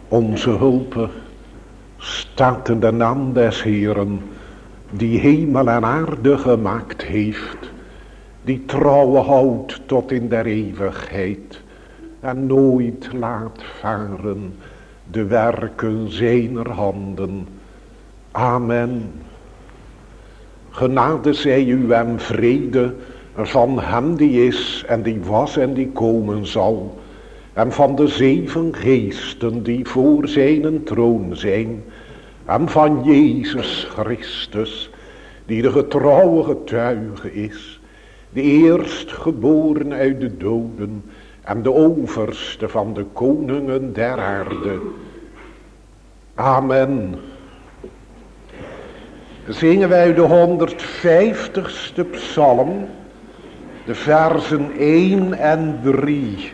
Onze hulp staat in de naam des Heeren, die hemel en aarde gemaakt heeft, die trouwe houdt tot in der eeuwigheid en nooit laat varen de werken zijner handen. Amen. Genade zij u en vrede van hem die is en die was en die komen zal, en van de 7 geesten die voor zijn troon zijn, en van Jezus Christus, die de getrouwe getuige is, de eerstgeboren uit de doden en de overste van de koningen der aarde. Amen. Zingen wij de 150ste psalm, de versen 1 en 3.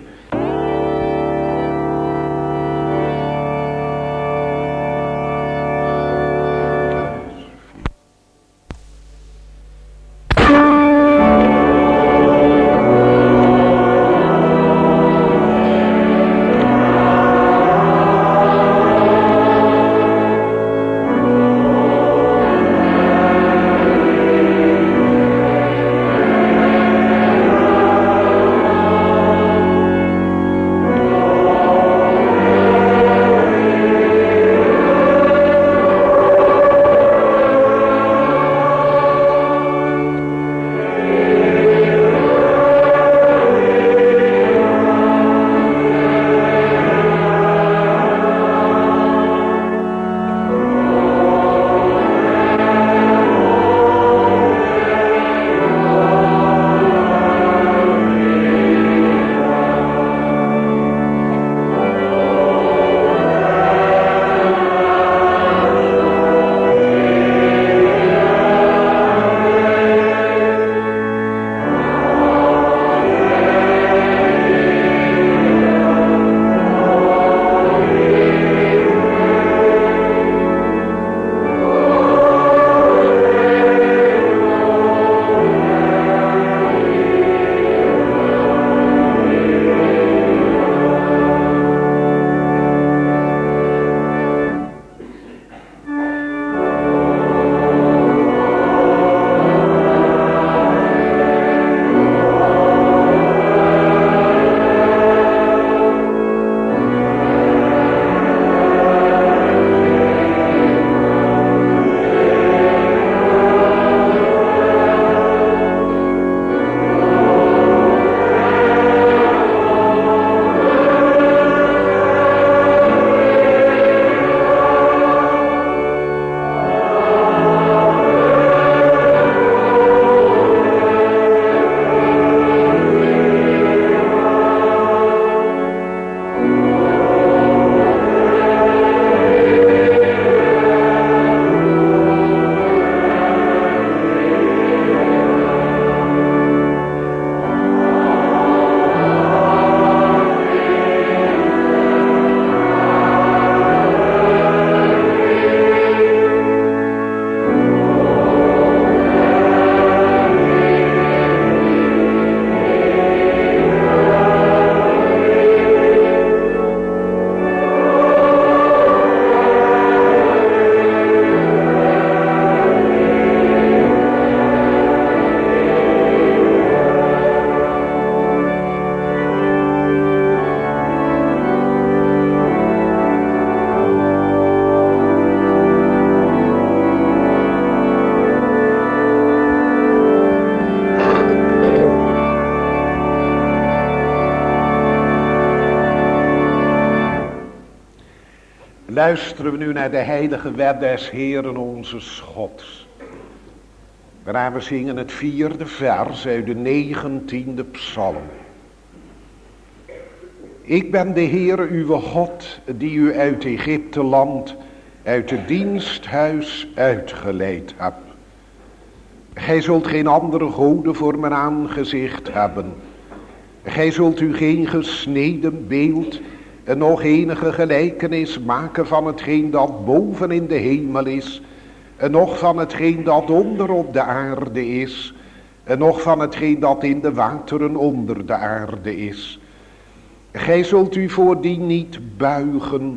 Luisteren we nu naar de heilige wet des Heeren onze Gods. Waarna we zingen het 4e vers uit de 19e psalm. Ik ben de Heere uw God, die u uit Egypte land, uit het diensthuis uitgeleid heb. Gij zult geen andere goden voor mijn aangezicht hebben. Gij zult u geen gesneden beeld en nog enige gelijkenis maken van hetgeen dat boven in de hemel is, en nog van hetgeen dat onder op de aarde is, en nog van hetgeen dat in de wateren onder de aarde is. Gij zult u voor die niet buigen,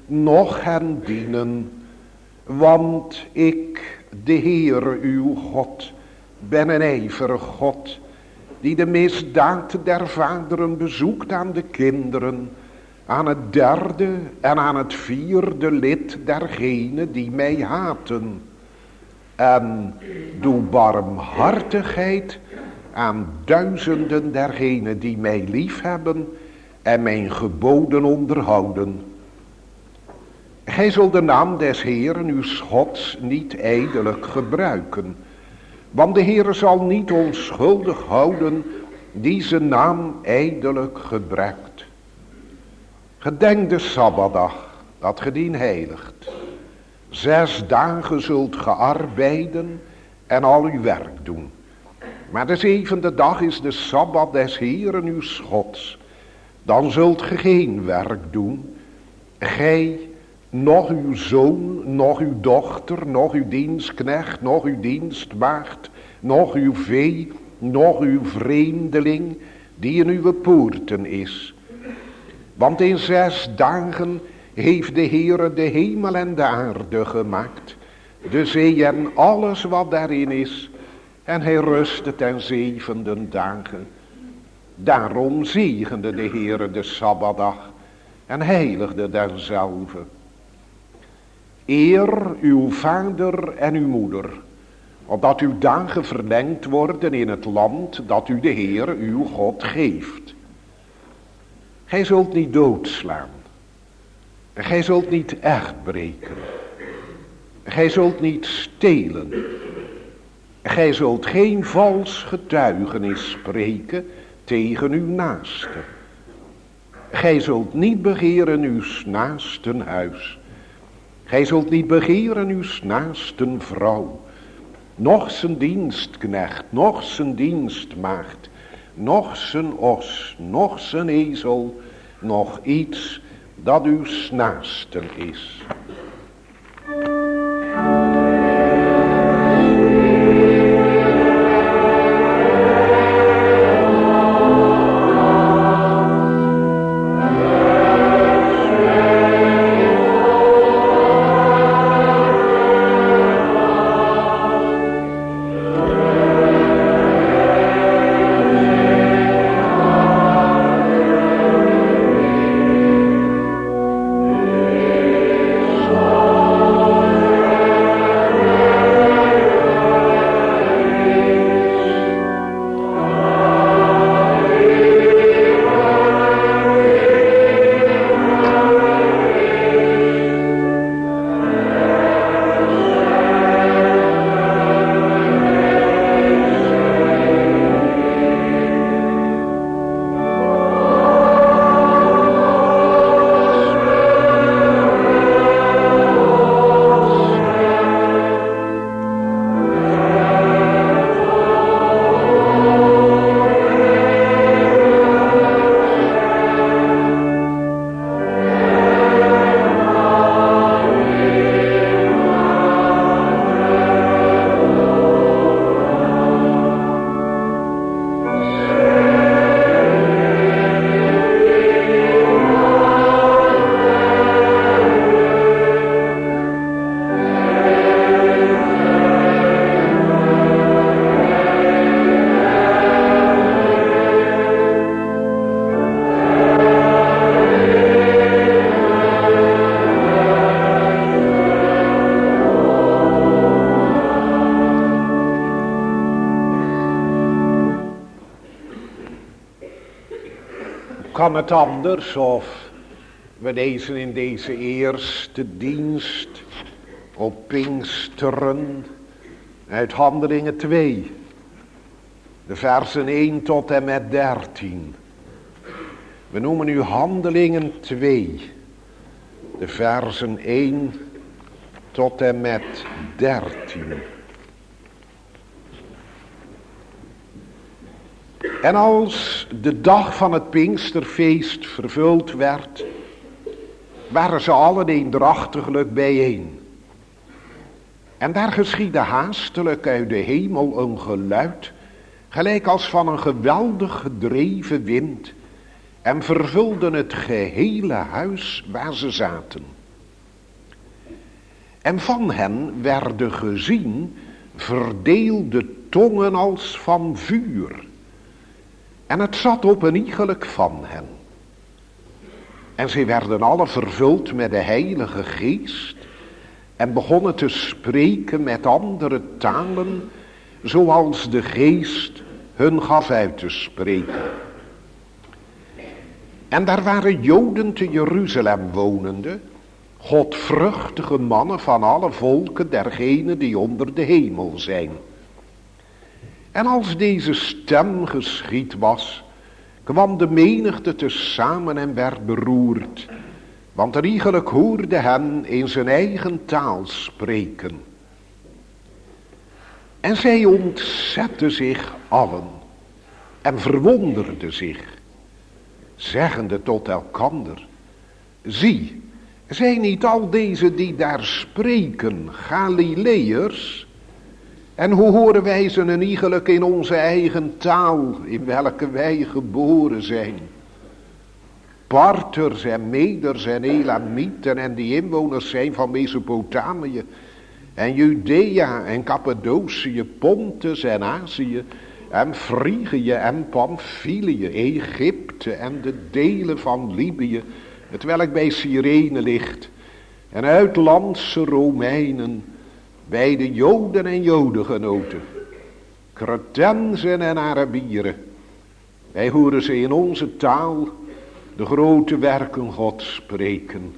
noch hen dienen. Want ik, de Heere uw God, ben een ijverig God, die de misdaad der vaderen bezoekt aan de kinderen, aan het derde en aan het vierde lid dergenen die mij haten. En doe barmhartigheid aan duizenden dergenen die mij liefhebben en mijn geboden onderhouden. Gij zult de naam des Heeren uw Gods niet ijdelijk gebruiken, want de Heere zal niet onschuldig houden die zijn naam ijdelijk gebruikt. Gedenk de Sabbatdag, dat ge dien heiligt. 6 dagen zult ge arbeiden en al uw werk doen. Maar de 7e dag is de Sabbat des Heeren uw Gods. Dan zult ge geen werk doen, gij, nog uw zoon, nog uw dochter, nog uw dienstknecht, nog uw dienstmaagd, nog uw vee, nog uw vreemdeling, die in uw poorten is. Want in 6 dagen heeft de Heere de hemel en de aarde gemaakt, de zee en alles wat daarin is, en hij rustte ten 7e dagen. Daarom zegende de Heere de Sabbatdag en heiligde derzelve. Eer uw vader en uw moeder, opdat uw dagen verlengd worden in het land dat u de Heere uw God geeft. Gij zult niet doodslaan. En gij zult niet echt breken. Gij zult niet stelen. Gij zult geen vals getuigenis spreken tegen uw naaste. Gij zult niet begeren uw naasten huis. Gij zult niet begeren uw naasten vrouw. Noch zijn dienstknecht, noch zijn dienstmaagd, noch zijn os, noch zijn ezel, nog iets dat uw naasten is. Kan het anders of we lezen in deze eerste dienst op Pinksteren uit Handelingen 2, de versen 1 tot en met 13. We noemen nu Handelingen 2, de versen 1 tot en met 13. En als de dag van het Pinksterfeest vervuld werd, waren ze allen eendrachtiglijk bijeen. En daar geschiedde haastelijk uit de hemel een geluid, gelijk als van een geweldig gedreven wind, en vervulde het gehele huis waar ze zaten. En van hen werden gezien verdeelde tongen als van vuur. En het zat op een iegelijk van hen. En zij werden alle vervuld met de Heilige Geest en begonnen te spreken met andere talen, zoals de Geest hun gaf uit te spreken. En daar waren Joden te Jeruzalem wonende, godvruchtige mannen van alle volken dergenen die onder de hemel zijn. En als deze stem geschied was, kwam de menigte tezamen en werd beroerd, want er iegelijk hoorde hen in zijn eigen taal spreken. En zij ontzetten zich allen en verwonderden zich, zeggende tot elkander: zie, zijn niet al deze die daar spreken Galileërs? En hoe horen wij ze een iegelijk in onze eigen taal, in welke wij geboren zijn? Parters en Meders en Elamieten en die inwoners zijn van Mesopotamië en Judea en Cappadocië, Pontus en Azië en Frigië en Pamphylië, Egypte en de delen van Libië, het welk bij Cyrene ligt, en uitlandse Romeinen, bij de Joden en Jodengenoten, Cretensen en Arabieren. Wij horen ze in onze taal de grote werken Gods spreken.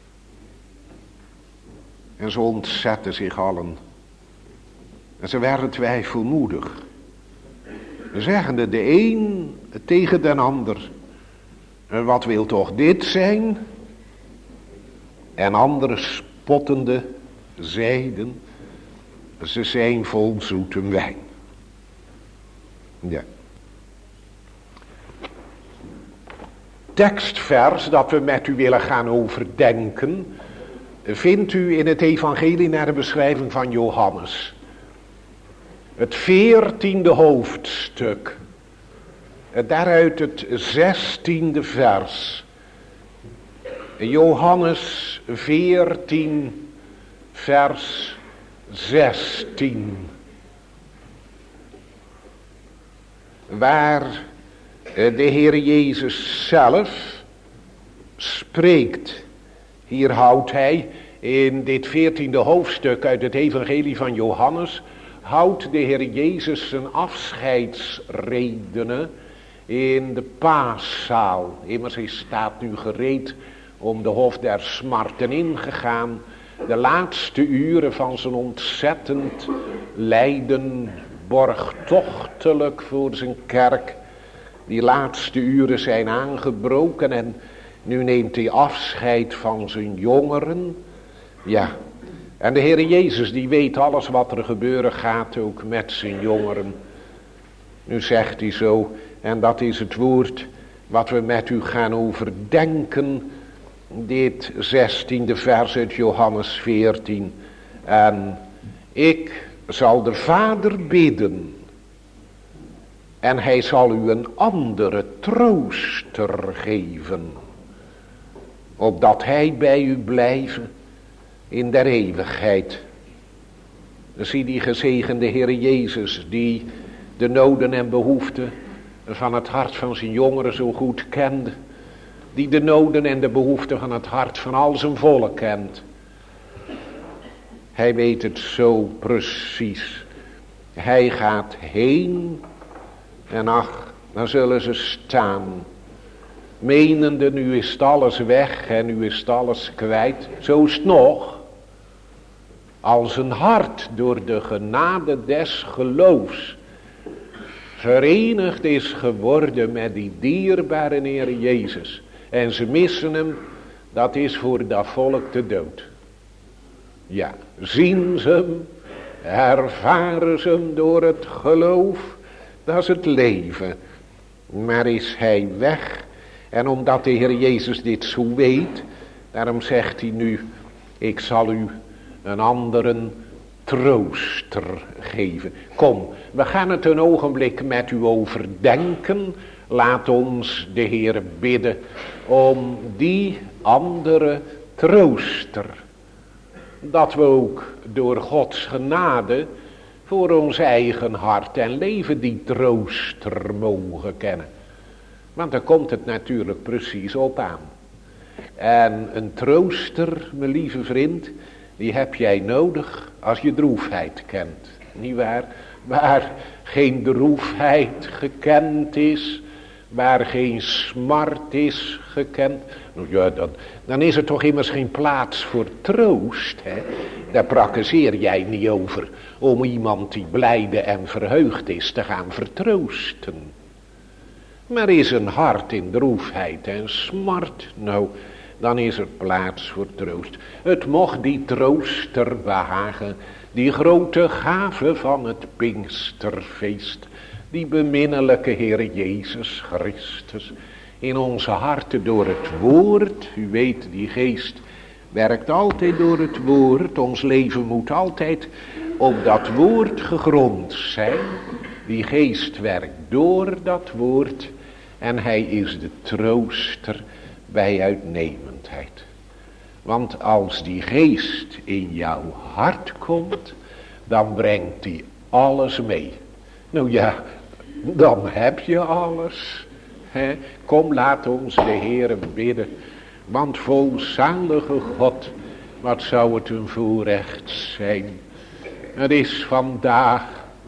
En ze ontzetten zich allen. En ze werden twijfelmoedig, zeggende de een tegen den ander: wat wil toch dit zijn? En anderen spottende zeiden: ze zijn vol zoete wijn. Ja. Tekstvers dat we met u willen gaan overdenken, vindt u in het evangelie naar de beschrijving van Johannes. Het 14e hoofdstuk. Daaruit het 16e vers. Johannes 14 vers 16. Waar de Heer Jezus zelf spreekt. Hier houdt hij in dit 14e hoofdstuk uit het evangelie van Johannes, houdt de Heer Jezus zijn afscheidsredenen in de paaszaal. Immers hij staat nu gereed om de hof der smarten ingegaan. De laatste uren van zijn ontzettend lijden, borgtochtelijk voor zijn kerk. Die laatste uren zijn aangebroken en nu neemt hij afscheid van zijn jongeren. Ja, en de Heer Jezus die weet alles wat er gebeuren gaat ook met zijn jongeren. Nu zegt hij zo, en dat is het woord wat we met u gaan overdenken. Dit 16e vers uit Johannes 14. En ik zal de Vader bidden. En hij zal u een andere trooster geven. Opdat hij bij u blijven in der eeuwigheid. Zie die gezegende Heer Jezus die de noden en behoeften van het hart van zijn jongeren zo goed kende. Die de noden en de behoeften van het hart van al zijn volk kent. Hij weet het zo precies. Hij gaat heen en ach, dan zullen ze staan. Menende, nu is het alles weg en nu is het alles kwijt. Zo is het nog. Als een hart door de genade des geloofs verenigd is geworden met die dierbare Heer Jezus. En ze missen hem, dat is voor dat volk de dood. Ja, zien ze hem, ervaren ze hem door het geloof, dat is het leven. Maar is hij weg, en omdat de Heer Jezus dit zo weet, daarom zegt hij nu, ik zal u een andere trooster geven. Kom, we gaan het een ogenblik met u overdenken. Laat ons de Heer bidden om die andere trooster. dat we ook door Gods genade voor ons eigen hart en leven die trooster mogen kennen. Want daar komt het natuurlijk precies op aan. En een trooster, mijn lieve vriend, die heb jij nodig als je droefheid kent. Niet waar? Waar geen droefheid gekend is, waar geen smart is gekend, ja, dan is er toch immers geen plaats voor troost. Hè? Daar prakkezeer jij niet over om iemand die blijde en verheugd is te gaan vertroosten. Maar is een hart in droefheid en smart, nou, dan is er plaats voor troost. Het mocht die trooster behagen, die grote gave van het Pinksterfeest, die beminnelijke Heer Jezus Christus, in onze harten door het woord. U weet, die geest werkt altijd door het woord. Ons leven moet altijd op dat woord gegrond zijn. Die geest werkt door dat woord. En hij is de trooster bij uitnemendheid. Want als die geest in jouw hart komt, dan brengt hij alles mee. Nou ja, dan heb je alles. He, kom, laat ons de Heere bidden. Want volzalige God, wat zou het een voorrecht zijn. Het is vandaag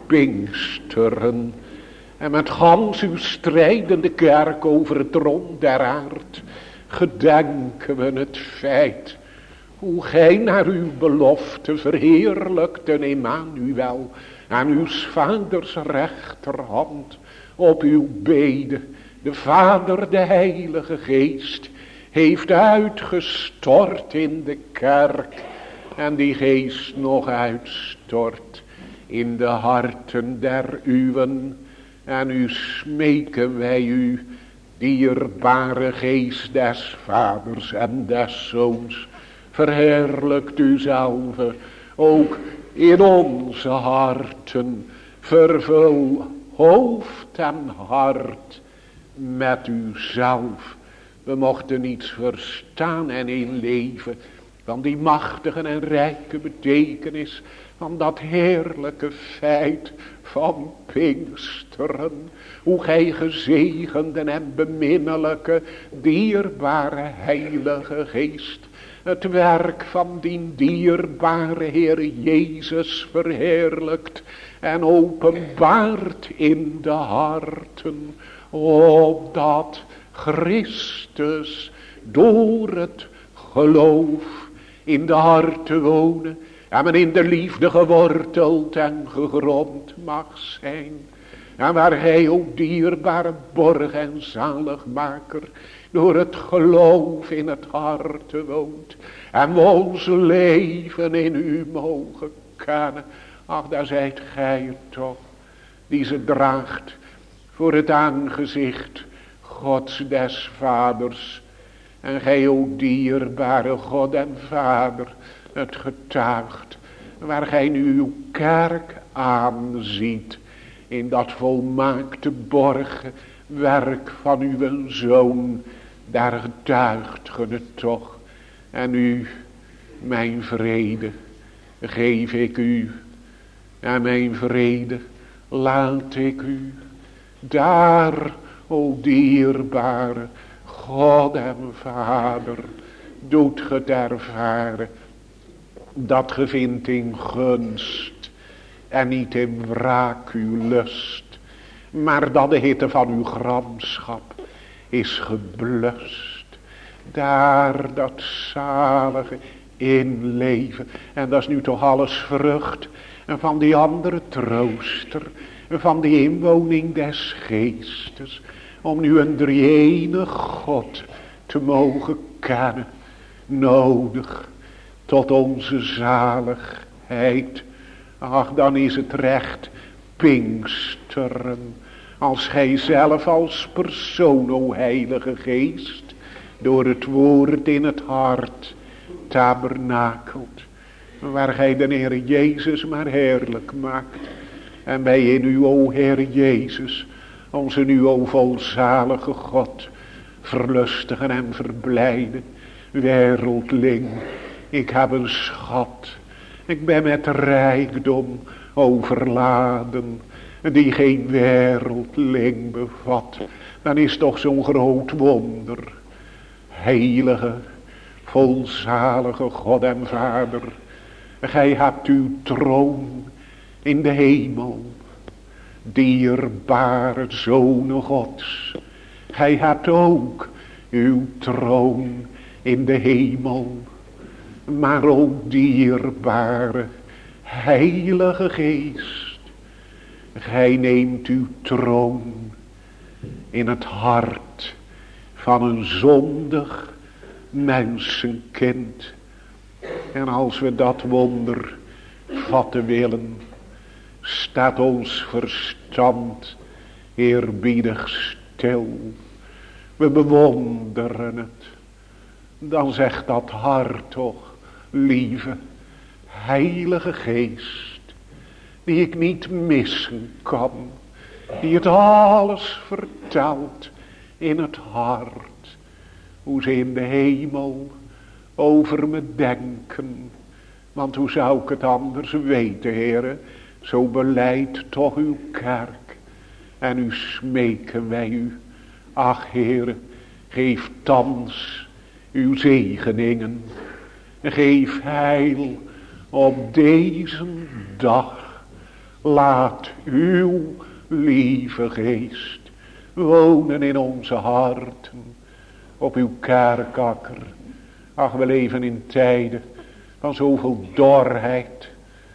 Pinksteren. En met gans uw strijdende kerk over het rond der aard gedenken we het feit hoe gij naar uw belofte verheerlijkte Emmanuel aan uw vaders rechterhand op uw bede de Vader, de Heilige Geest, heeft uitgestort in de kerk. En die Geest nog uitstort in de harten der uwen. En u smeken wij u, dierbare Geest des Vaders en des Zoons, verheerlijkt u zelf ook in onze harten. Vervul hoofd en hart met uzelf. We mochten niets verstaan en inleven van die machtige en rijke betekenis van dat heerlijke feit van Pinksteren. Hoe gij gezegende en beminnelijke, dierbare Heilige Geest het werk van die dierbare Heer Jezus verheerlijkt en openbaart in de harten, opdat Christus door het geloof in de harten wonen en men in de liefde geworteld en gegrond mag zijn. En waar hij ook dierbare borg en zaligmaker door het geloof in het hart woont. En we ons leven in u mogen kennen. Ach, daar zijt gij het toch, die ze draagt voor het aangezicht Gods des Vaders. En gij ook dierbare God en Vader, het getuigt, waar gij nu uw kerk aanziet, in dat volmaakte borgwerk van uw Zoon, daar getuigt ge het toch. En nu, mijn vrede, geef ik u, en mijn vrede laat ik u. Daar, o dierbare God en Vader, doet ge het ervaren, dat ge vindt in gunst en niet in wraak uw lust, maar dat de hitte van uw gramschap is geblust. Daar dat zalige inleven, en dat is nu toch alles vrucht en van die andere trooster, van die inwoning des geestes, om nu een drie-enig God te mogen kennen, nodig tot onze zaligheid. Ach, dan is het recht Pinksteren, als gij zelf als persoon, o Heilige Geest, door het woord in het hart tabernakelt, waar gij de Heer Jezus maar heerlijk maakt. En wij in u, o Heer Jezus, onze nu, o volzalige God, verlustigen en verblijden. Wereldling, Ik heb een schat. Ik ben met rijkdom overladen, die geen wereldling bevat. Dan is toch zo'n groot wonder. Heilige, volzalige God en Vader, gij hebt uw troon in de hemel. Dierbare zonen Gods, gij hebt ook uw troon in de hemel. Maar o dierbare Heilige Geest, gij neemt uw troon in het hart van een zondig mensenkind. En als we dat wonder vatten willen, staat ons verstand eerbiedig stil. We bewonderen het. Dan zegt dat hart toch, lieve Heilige Geest, die ik niet missen kan, die het alles vertelt in het hart, hoe ze in de hemel over me denken. Want hoe zou ik het anders weten, Heere? Zo beleidt toch uw kerk. En u smeken wij u. Ach, Heere, geef thans uw zegeningen. Geef heil op deze dag. Laat uw lieve Geest wonen in onze harten. Op uw kerkakker. Ach, we leven in tijden van zoveel dorheid,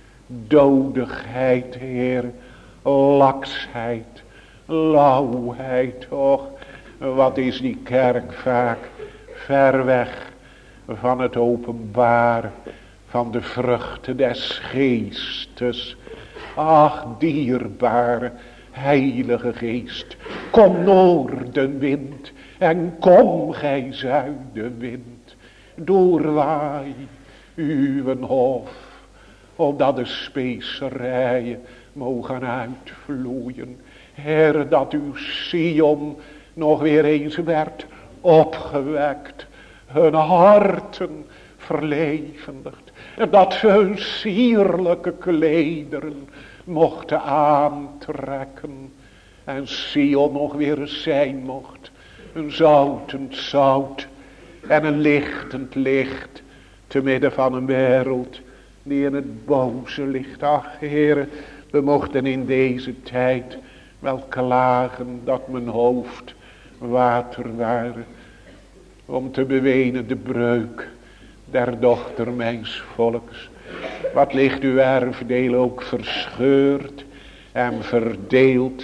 dodigheid, Heer, laksheid, lauwheid. Och, wat is die kerk vaak ver weg van het openbaren van de vruchten des geestes. Ach, dierbare Heilige Geest, kom noordenwind en kom gij zuidenwind, doorwaai uw hof, opdat de specerijen mogen uitvloeien. Heer, dat uw Sion nog weer eens werd opgewekt, hun harten verlevendigd, dat ze hun sierlijke klederen mochten aantrekken en Sion nog weer zijn mocht, een zoutend zout en een lichtend licht te midden van een wereld die in het boze ligt. Ach, Heere, we mochten in deze tijd wel klagen dat mijn hoofd water waren, om te bewenen de breuk der dochter mijns volks. Wat ligt uw erfdeel ook verscheurd en verdeeld,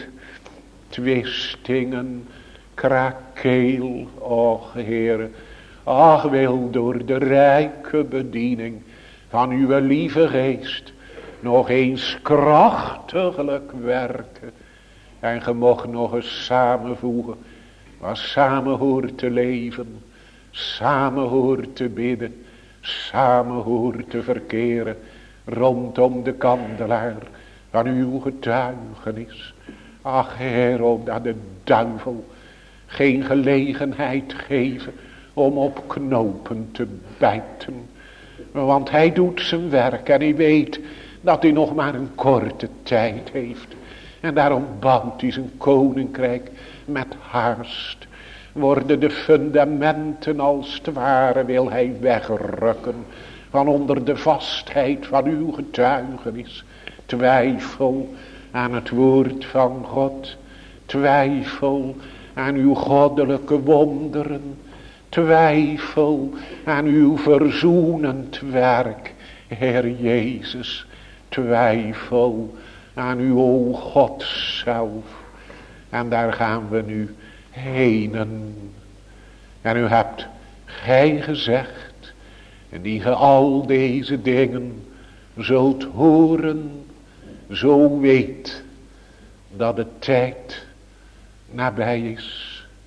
twistingen, krakeel, och Heere. Ach, wil door de rijke bediening van uw lieve Geest nog eens krachtiglijk werken. En ge mocht nog eens samenvoegen wat samen hoort te leven, samen hoort te bidden, samen hoort te verkeren rondom de kandelaar van uw getuigenis. Ach, Heer, opdat de duivel geen gelegenheid geven om op knopen te bijten. Want hij doet zijn werk en hij weet dat hij nog maar een korte tijd heeft. En daarom bouwt hij zijn koninkrijk met haast. Worden de fundamenten als het ware wil hij wegrukken van onder de vastheid van uw getuigenis. Twijfel aan het woord van God. Twijfel aan uw goddelijke wonderen. Twijfel aan uw verzoenend werk, Heer Jezus. Twijfel aan uw o God zelf. En daar gaan we nu henen. En u hebt gij gezegd, en die ge al deze dingen zult horen, zo weet dat de tijd nabij is.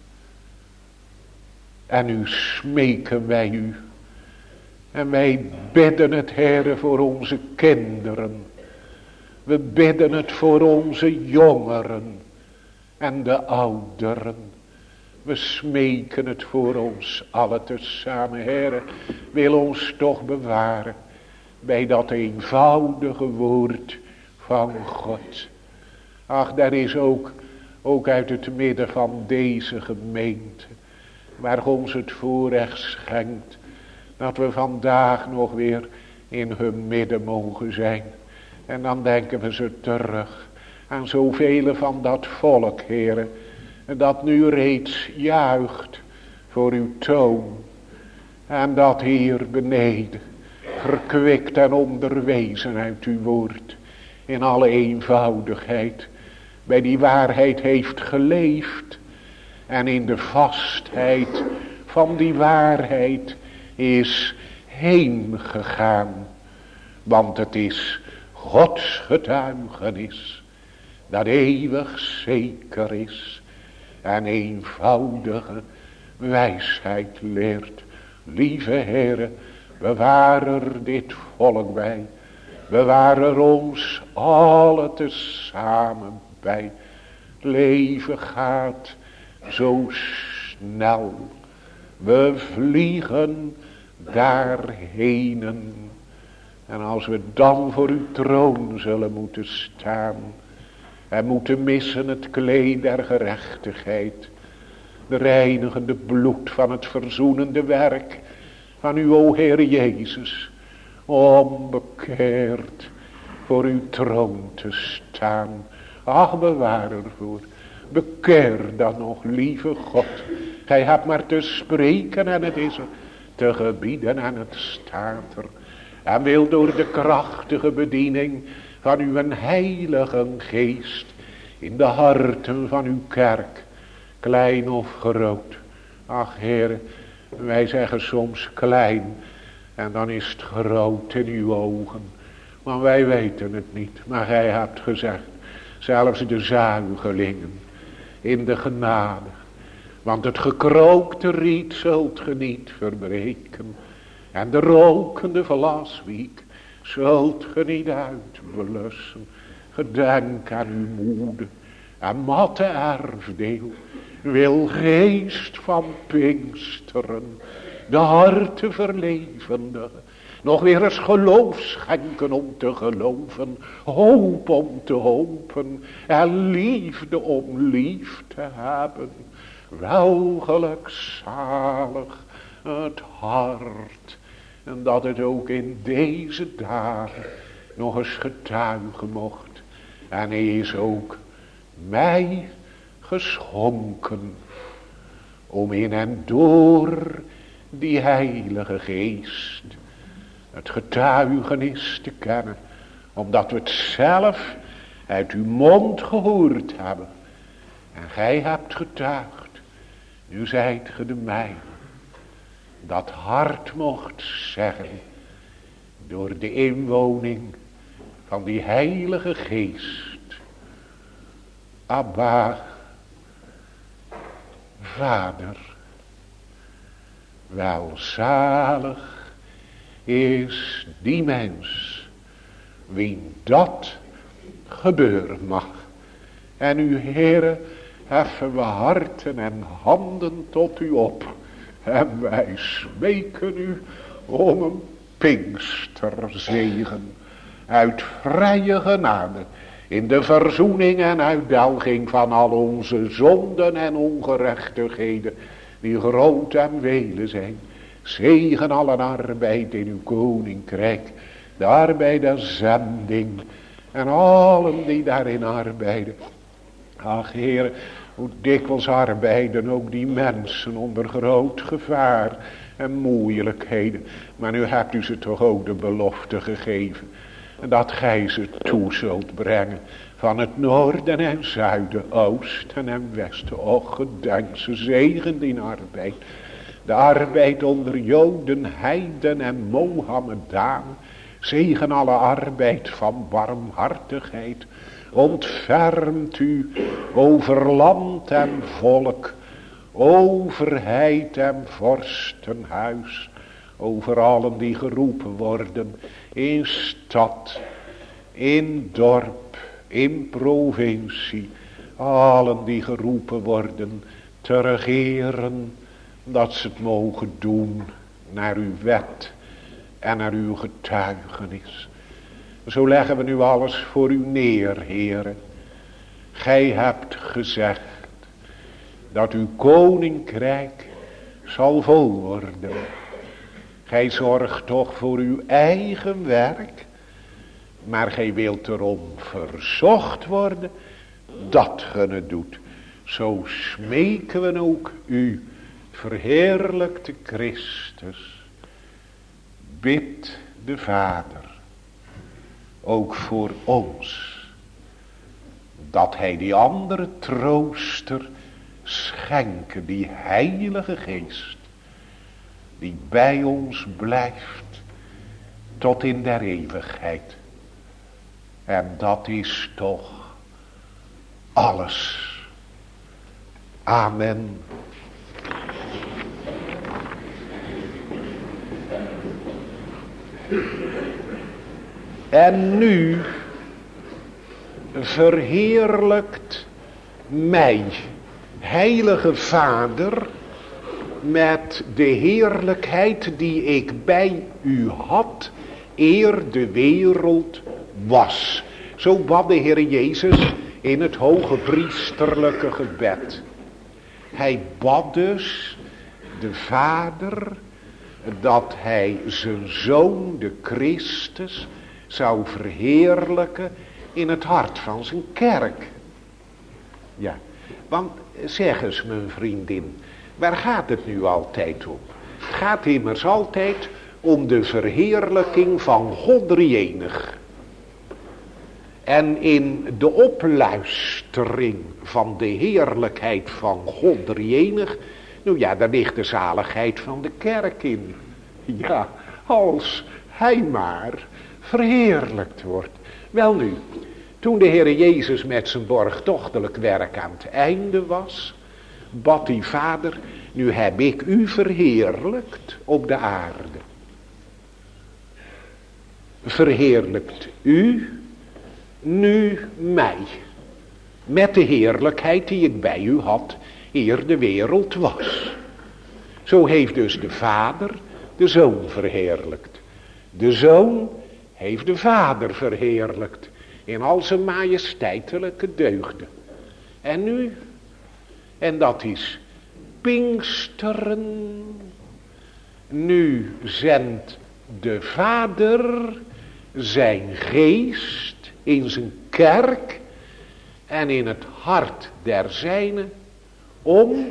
En nu smeken wij u. En wij bidden het, Heere, voor onze kinderen. We bidden het voor onze jongeren en de ouderen. We smeken het voor ons allen tezamen. Heere, wil ons toch bewaren bij dat eenvoudige woord van God. Ach, daar is ook uit het midden van deze gemeente, waar ons het voorrecht schenkt, dat we vandaag nog weer in hun midden mogen zijn. En dan denken we ze terug aan zoveel van dat volk, Heere, dat nu reeds juicht voor uw toon. En dat hier beneden, verkwikt en onderwezen uit uw woord, in alle eenvoudigheid, bij die waarheid heeft geleefd. En in de vastheid van die waarheid is heen gegaan. Want het is Gods getuigenis, dat eeuwig zeker is. En eenvoudige wijsheid leert. Lieve Heere, bewaar er dit volk bij. Bewaar er ons alle tezamen bij. Het leven gaat zo snel. We vliegen daarheen. En als we dan voor uw troon zullen moeten staan en moeten missen het kleed der gerechtigheid, de reinigende bloed van het verzoenende werk van uw, o Heer Jezus, om bekeerd voor uw troon te staan. Ach, bewaar ervoor. Bekeer dan nog, lieve God. Gij hebt maar te spreken en het is er, te gebieden en het staat er. En wil door de krachtige bediening van uw heilige geest in de harten van uw kerk, klein of groot. Ach Heer, wij zeggen soms klein en dan is het groot in uw ogen. Maar wij weten het niet. Maar gij hebt gezegd, zelfs de zuigelingen in de genade. Want het gekrookte riet zult ge niet verbreken. En de rokende vlaswiek zult ge niet uitblussen. Gedenk aan uw moeder en matte erfdeel. Wil geest van Pinksteren de harten verlevendigen. Nog weer eens geloof schenken om te geloven. Hoop om te hopen. En liefde om lief te hebben. Wel gelukzalig het hart. En dat het ook in deze dagen nog eens getuigen mocht. En hij is ook mij geschonken. Om in en door die heilige geest het getuigenis te kennen. Omdat we het zelf uit uw mond gehoord hebben. En gij hebt getuigd. Nu zijt ge de mijne. Dat hart mocht zeggen. Door de inwoning van die heilige geest. Abba, Vader. Welzalig is die mens. Wien dat gebeuren mag. En uw Heere, heffen we harten en handen tot u op. En wij smeken u om een Pinksterzegen. Uit vrije genade. In de verzoening en uitdelging van al onze zonden en ongerechtigheden. Die groot en vele zijn. Zegen allen arbeid in uw koninkrijk. De arbeid der zending. En allen die daarin arbeiden. Ach Heer, hoe dikwijls arbeiden ook die mensen onder groot gevaar en moeilijkheden. Maar nu hebt u ze toch ook de belofte gegeven. Dat gij ze toe zult brengen. Van het noorden en zuiden, oosten en westen. Och, gedenk ze, zegen die arbeid. De arbeid onder Joden, Heiden en Mohammedanen. Zegen alle arbeid van barmhartigheid. Ontfermt u over land en volk. Overheid en vorstenhuis. Over allen die geroepen worden. In stad, in dorp, in provincie. Allen die geroepen worden te regeren, dat ze het mogen doen naar uw wet en naar uw getuigenis. Zo leggen we nu alles voor u neer, Heere. Gij hebt gezegd dat uw koninkrijk zal vol worden. Gij zorgt toch voor uw eigen werk, maar gij wilt erom verzocht worden dat ge het doet. Zo smeken we ook u, verheerlijkte Christus. Bid de Vader, ook voor ons, dat hij die andere trooster schenken, die heilige geest, die bij ons blijft tot in der eeuwigheid. En dat is toch alles. Amen. En nu verheerlijkt mij, heilige Vader, met de heerlijkheid die ik bij u had, eer de wereld was. Zo bad de Heer Jezus in het hoge priesterlijke gebed. Hij bad dus de Vader dat hij zijn Zoon, de Christus, zou verheerlijken in het hart van zijn kerk. Ja, want zeg eens mijn vriendin, waar gaat het nu altijd om? Het gaat immers altijd om de verheerlijking van God drieënig. En in de opluistering van de heerlijkheid van God drieënig, nou ja, daar ligt de zaligheid van de kerk in. Ja, als hij maar verheerlijkt wordt. Welnu, toen de Heer Jezus met zijn borgtochtelijk werk aan het einde was, bad die Vader, nu heb ik u verheerlijkt op de aarde. Verheerlijkt u nu mij, met de heerlijkheid die ik bij u had, eer de wereld was. Zo heeft dus de Vader de Zoon verheerlijkt. De Zoon heeft de Vader verheerlijkt in al zijn majesteitelijke deugden. En nu, en dat is Pinksteren, nu zendt de Vader zijn geest in zijn kerk en in het hart der zijnen om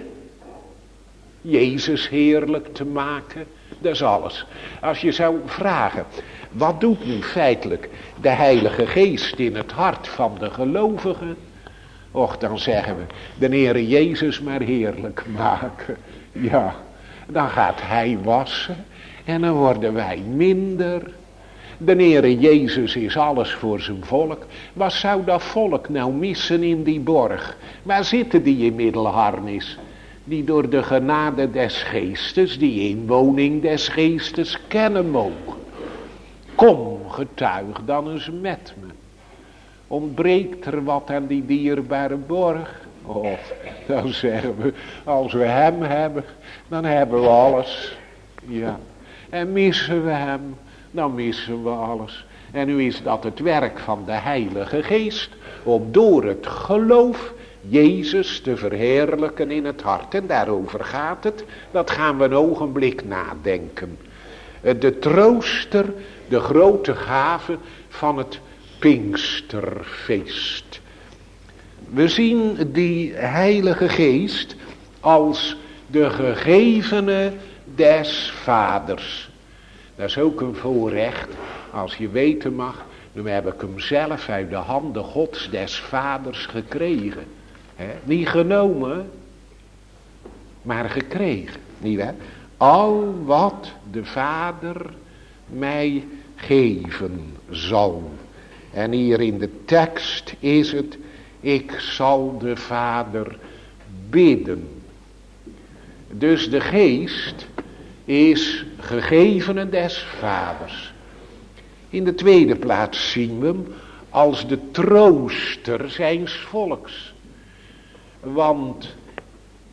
Jezus heerlijk te maken. Dat is alles. Als je zou vragen, wat doet nu feitelijk de Heilige Geest in het hart van de gelovigen? Och, dan zeggen we, de Heere Jezus maar heerlijk maken. Ja, dan gaat hij wassen en dan worden wij minder. De Heere Jezus is alles voor zijn volk. Wat zou dat volk nou missen in die borg? Waar zitten die in middelharnis? Die door de genade des geestes, die inwoning des geestes kennen mogen. Kom, getuig dan eens met me. Ontbreekt er wat aan die dierbare borg? Oh, dan zeggen we, als we hem hebben, dan hebben we alles. Ja, en missen we hem, dan missen we alles. En nu is dat het werk van de Heilige Geest, om door het geloof Jezus te verheerlijken in het hart. En daarover gaat het, dat gaan we een ogenblik nadenken. De trooster, de grote gave van het Pinksterfeest. We zien die Heilige Geest als de gegevene des Vaders. Dat is ook een voorrecht, als je weten mag, nu heb ik hem zelf uit de handen Gods des Vaders gekregen. Niet genomen, maar gekregen. Niet waar? Al wat de Vader mij geven zal. En hier in de tekst is het, ik zal de Vader bidden. Dus de Geest is gegevene des Vaders. In de tweede plaats zien we hem als de trooster zijns volks. Want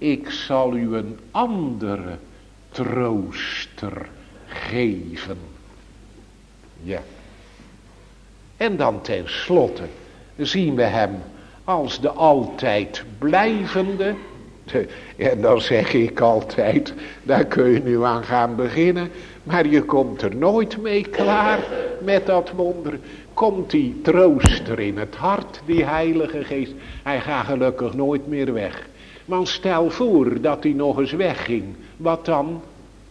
ik zal u een andere trooster geven. Ja. En dan tenslotte zien we hem als de altijd blijvende. En dan zeg ik altijd, daar kun je nu aan gaan beginnen. Maar je komt er nooit mee klaar met dat wonder. Komt die trooster in het hart, die Heilige Geest. Hij gaat gelukkig nooit meer weg. Want stel voor dat hij nog eens wegging. Wat dan?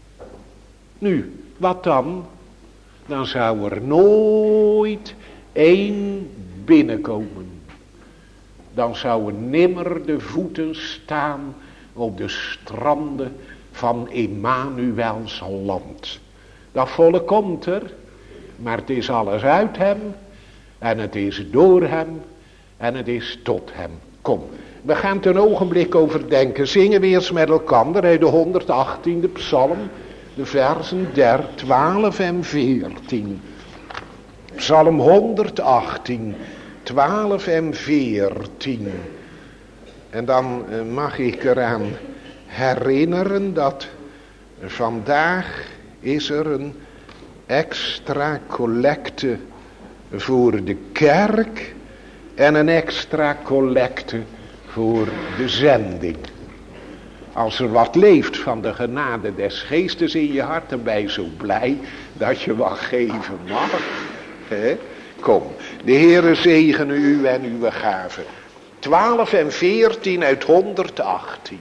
Nu, wat dan? Dan zou er nooit één binnenkomen. Dan zouden nimmer de voeten staan op de stranden van Emmanuels land. Dat volk komt er, maar het is alles uit hem, en het is door hem, en het is tot hem. Kom, we gaan het een ogenblik overdenken. Zingen we eerst met elkaar uit de 118e psalm, de versen 12 en 14. Psalm 118, 12 en 14. En dan mag ik eraan herinneren dat vandaag is er een extra collecte voor de kerk en een extra collecte voor de zending. Als er wat leeft van de genade des geestes in je hart, dan ben je zo blij dat je wat geven mag. He? Kom, de Heere zegene u en uw gaven. 12 en 14 uit 118.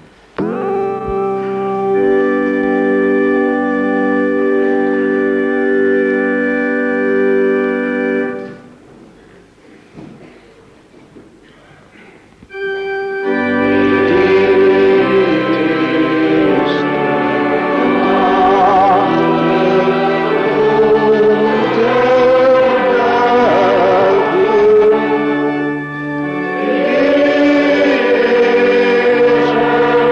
Is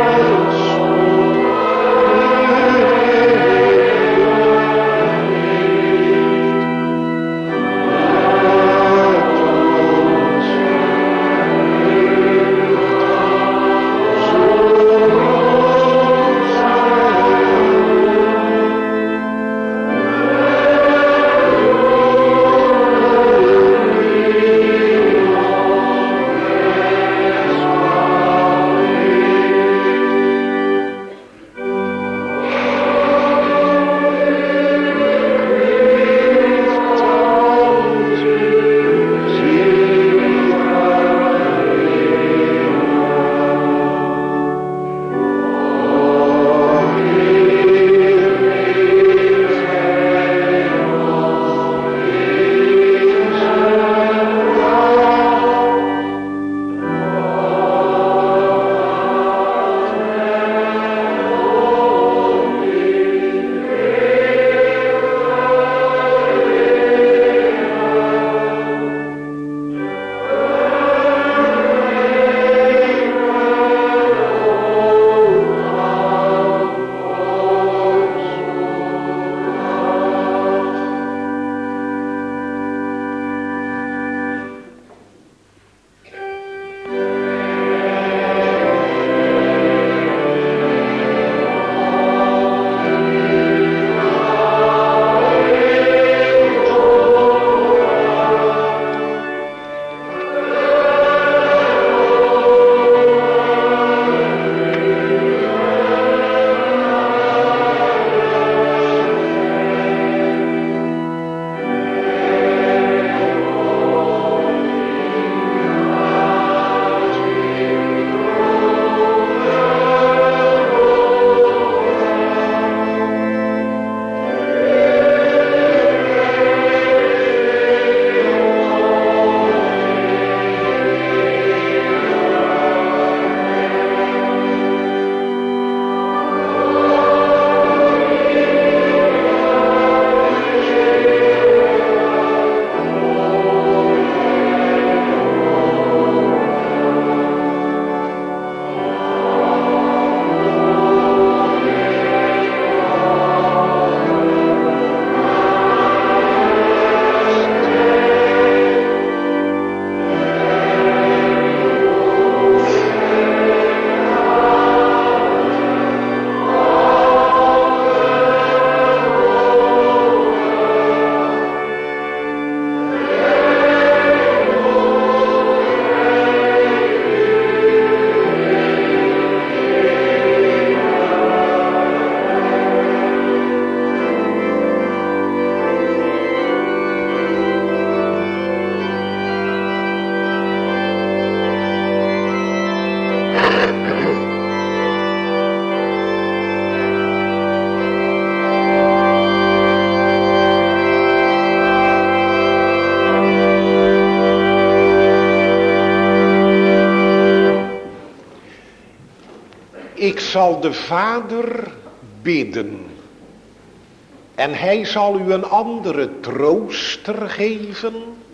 ik zal de Vader bidden. En hij zal u een andere trooster geven.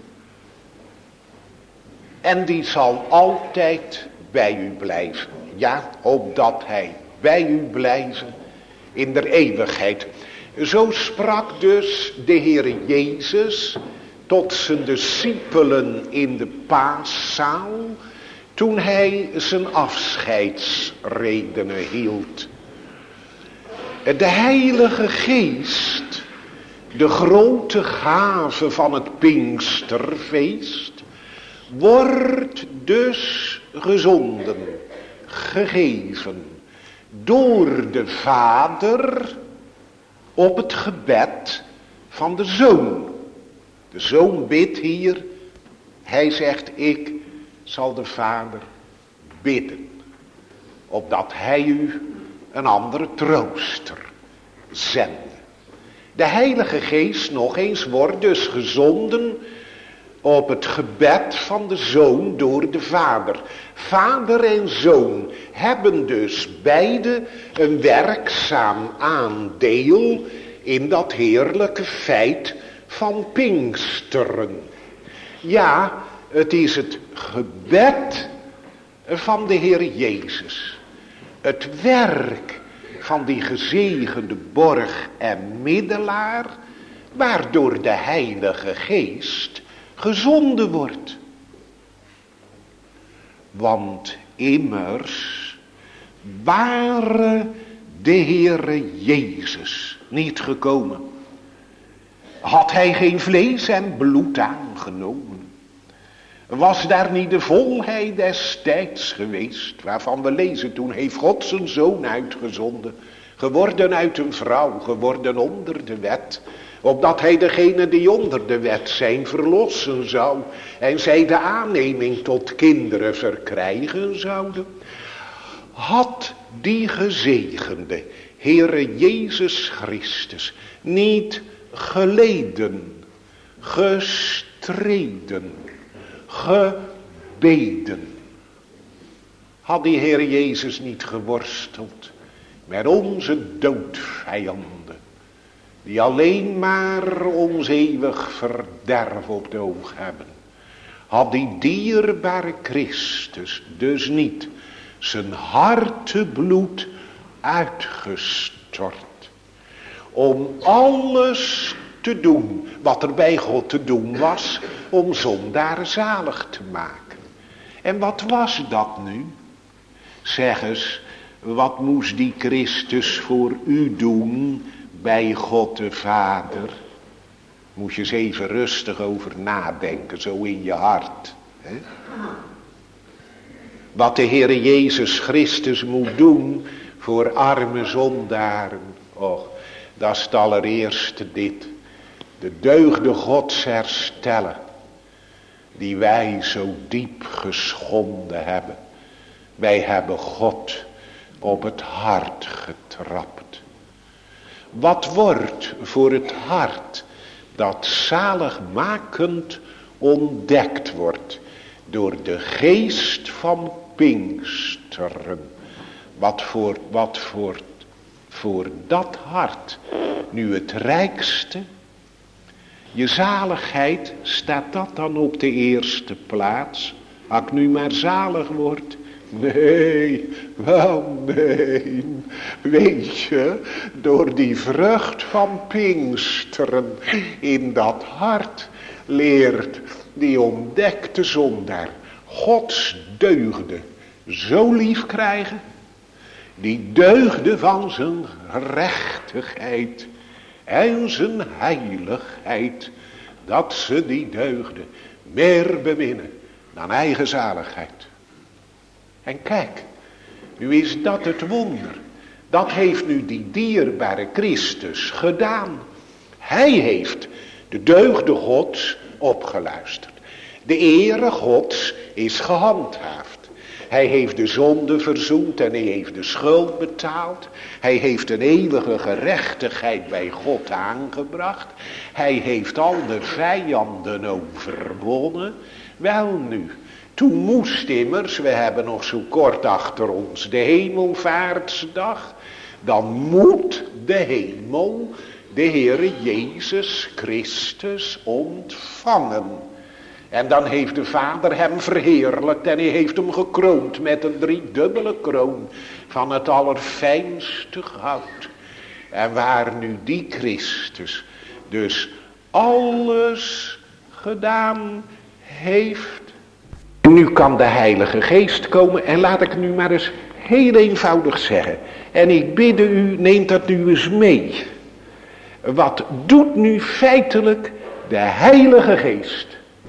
En die zal altijd bij u blijven. Ja, opdat hij bij u blijven in der eeuwigheid. Zo sprak dus de Heer Jezus tot zijn discipelen in de paaszaal, toen hij zijn afscheidsredenen hield. De Heilige Geest, de grote gave van het Pinksterfeest, wordt dus gezonden, gegeven door de Vader op het gebed van de Zoon. De Zoon bidt hier, hij zegt, ik zal de Vader bidden, opdat hij u een andere trooster zende. De Heilige Geest, nog eens, wordt dus gezonden op het gebed van de Zoon door de Vader. Vader en Zoon hebben dus beide een werkzaam aandeel in dat heerlijke feit van Pinksteren. Ja, het is het gebed van de Heer Jezus. Het werk van die gezegende borg en middelaar, waardoor de Heilige Geest gezonden wordt. Want immers ware de Heere Jezus niet gekomen, had hij geen vlees en bloed aangenomen, was daar niet de volheid des tijds geweest, waarvan we lezen, toen heeft God zijn Zoon uitgezonden, geworden uit een vrouw, geworden onder de wet, opdat hij degene die onder de wet zijn verlossen zou, en zij de aanneming tot kinderen verkrijgen zouden. Had die gezegende Heere Jezus Christus niet geleden, gestreden, gebeden, had die Heer Jezus niet geworsteld met onze doodvijanden, die alleen maar ons eeuwig verderf op het oog hebben, had die dierbare Christus dus niet zijn hartebloed uitgestort om alles te doen wat er bij God te doen was, om zondaren zalig te maken. En wat was dat nu? Zeg eens, wat moest die Christus voor u doen bij God de Vader? Moest je eens even rustig over nadenken, zo in je hart. Hè? Wat de Heere Jezus Christus moet doen voor arme zondaren. Och, dat is het allereerste dit. De deugden Gods herstellen, die wij zo diep geschonden hebben. Wij hebben God op het hart getrapt. Wat wordt voor het hart dat zaligmakend ontdekt wordt door de geest van Pinksteren? Wat voor dat hart nu het rijkste? Je zaligheid, staat dat dan op de eerste plaats? Als ik nu maar zalig word? Nee, wel nee. Weet je, door die vrucht van Pinksteren in dat hart leert die ontdekte zondaar Gods deugden zo lief krijgen. Die deugden van zijn gerechtigheid en zijn heiligheid, dat ze die deugden meer beminnen dan eigen zaligheid. En kijk, nu is dat het wonder. Dat heeft nu die dierbare Christus gedaan. Hij heeft de deugden Gods opgeluisterd. De ere Gods is gehandhaafd. Hij heeft de zonde verzoend en hij heeft de schuld betaald. Hij heeft een eeuwige gerechtigheid bij God aangebracht. Hij heeft al de vijanden overwonnen. Wel nu, Toen moest immers, we hebben nog zo kort achter ons de hemelvaartsdag. Dan moet de hemel de Heere Jezus Christus ontvangen. En dan heeft de Vader hem verheerlijkt en hij heeft hem gekroond met een driedubbele kroon van het allerfijnste goud. En waar nu die Christus dus alles gedaan heeft. Nu kan de Heilige Geest komen en laat ik nu maar eens heel eenvoudig zeggen. En ik bid u, neemt dat nu eens mee. Wat doet nu feitelijk de Heilige Geest?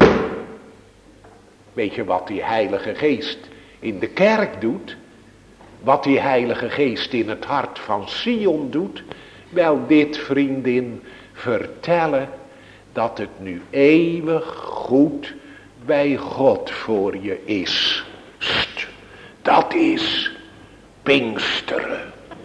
Weet je wat die Heilige Geest in de kerk doet? Wat die Heilige Geest in het hart van Sion doet? Wel dit, vriendin, vertellen dat het nu eeuwig goed bij God voor je is. St, dat is Pinksteren.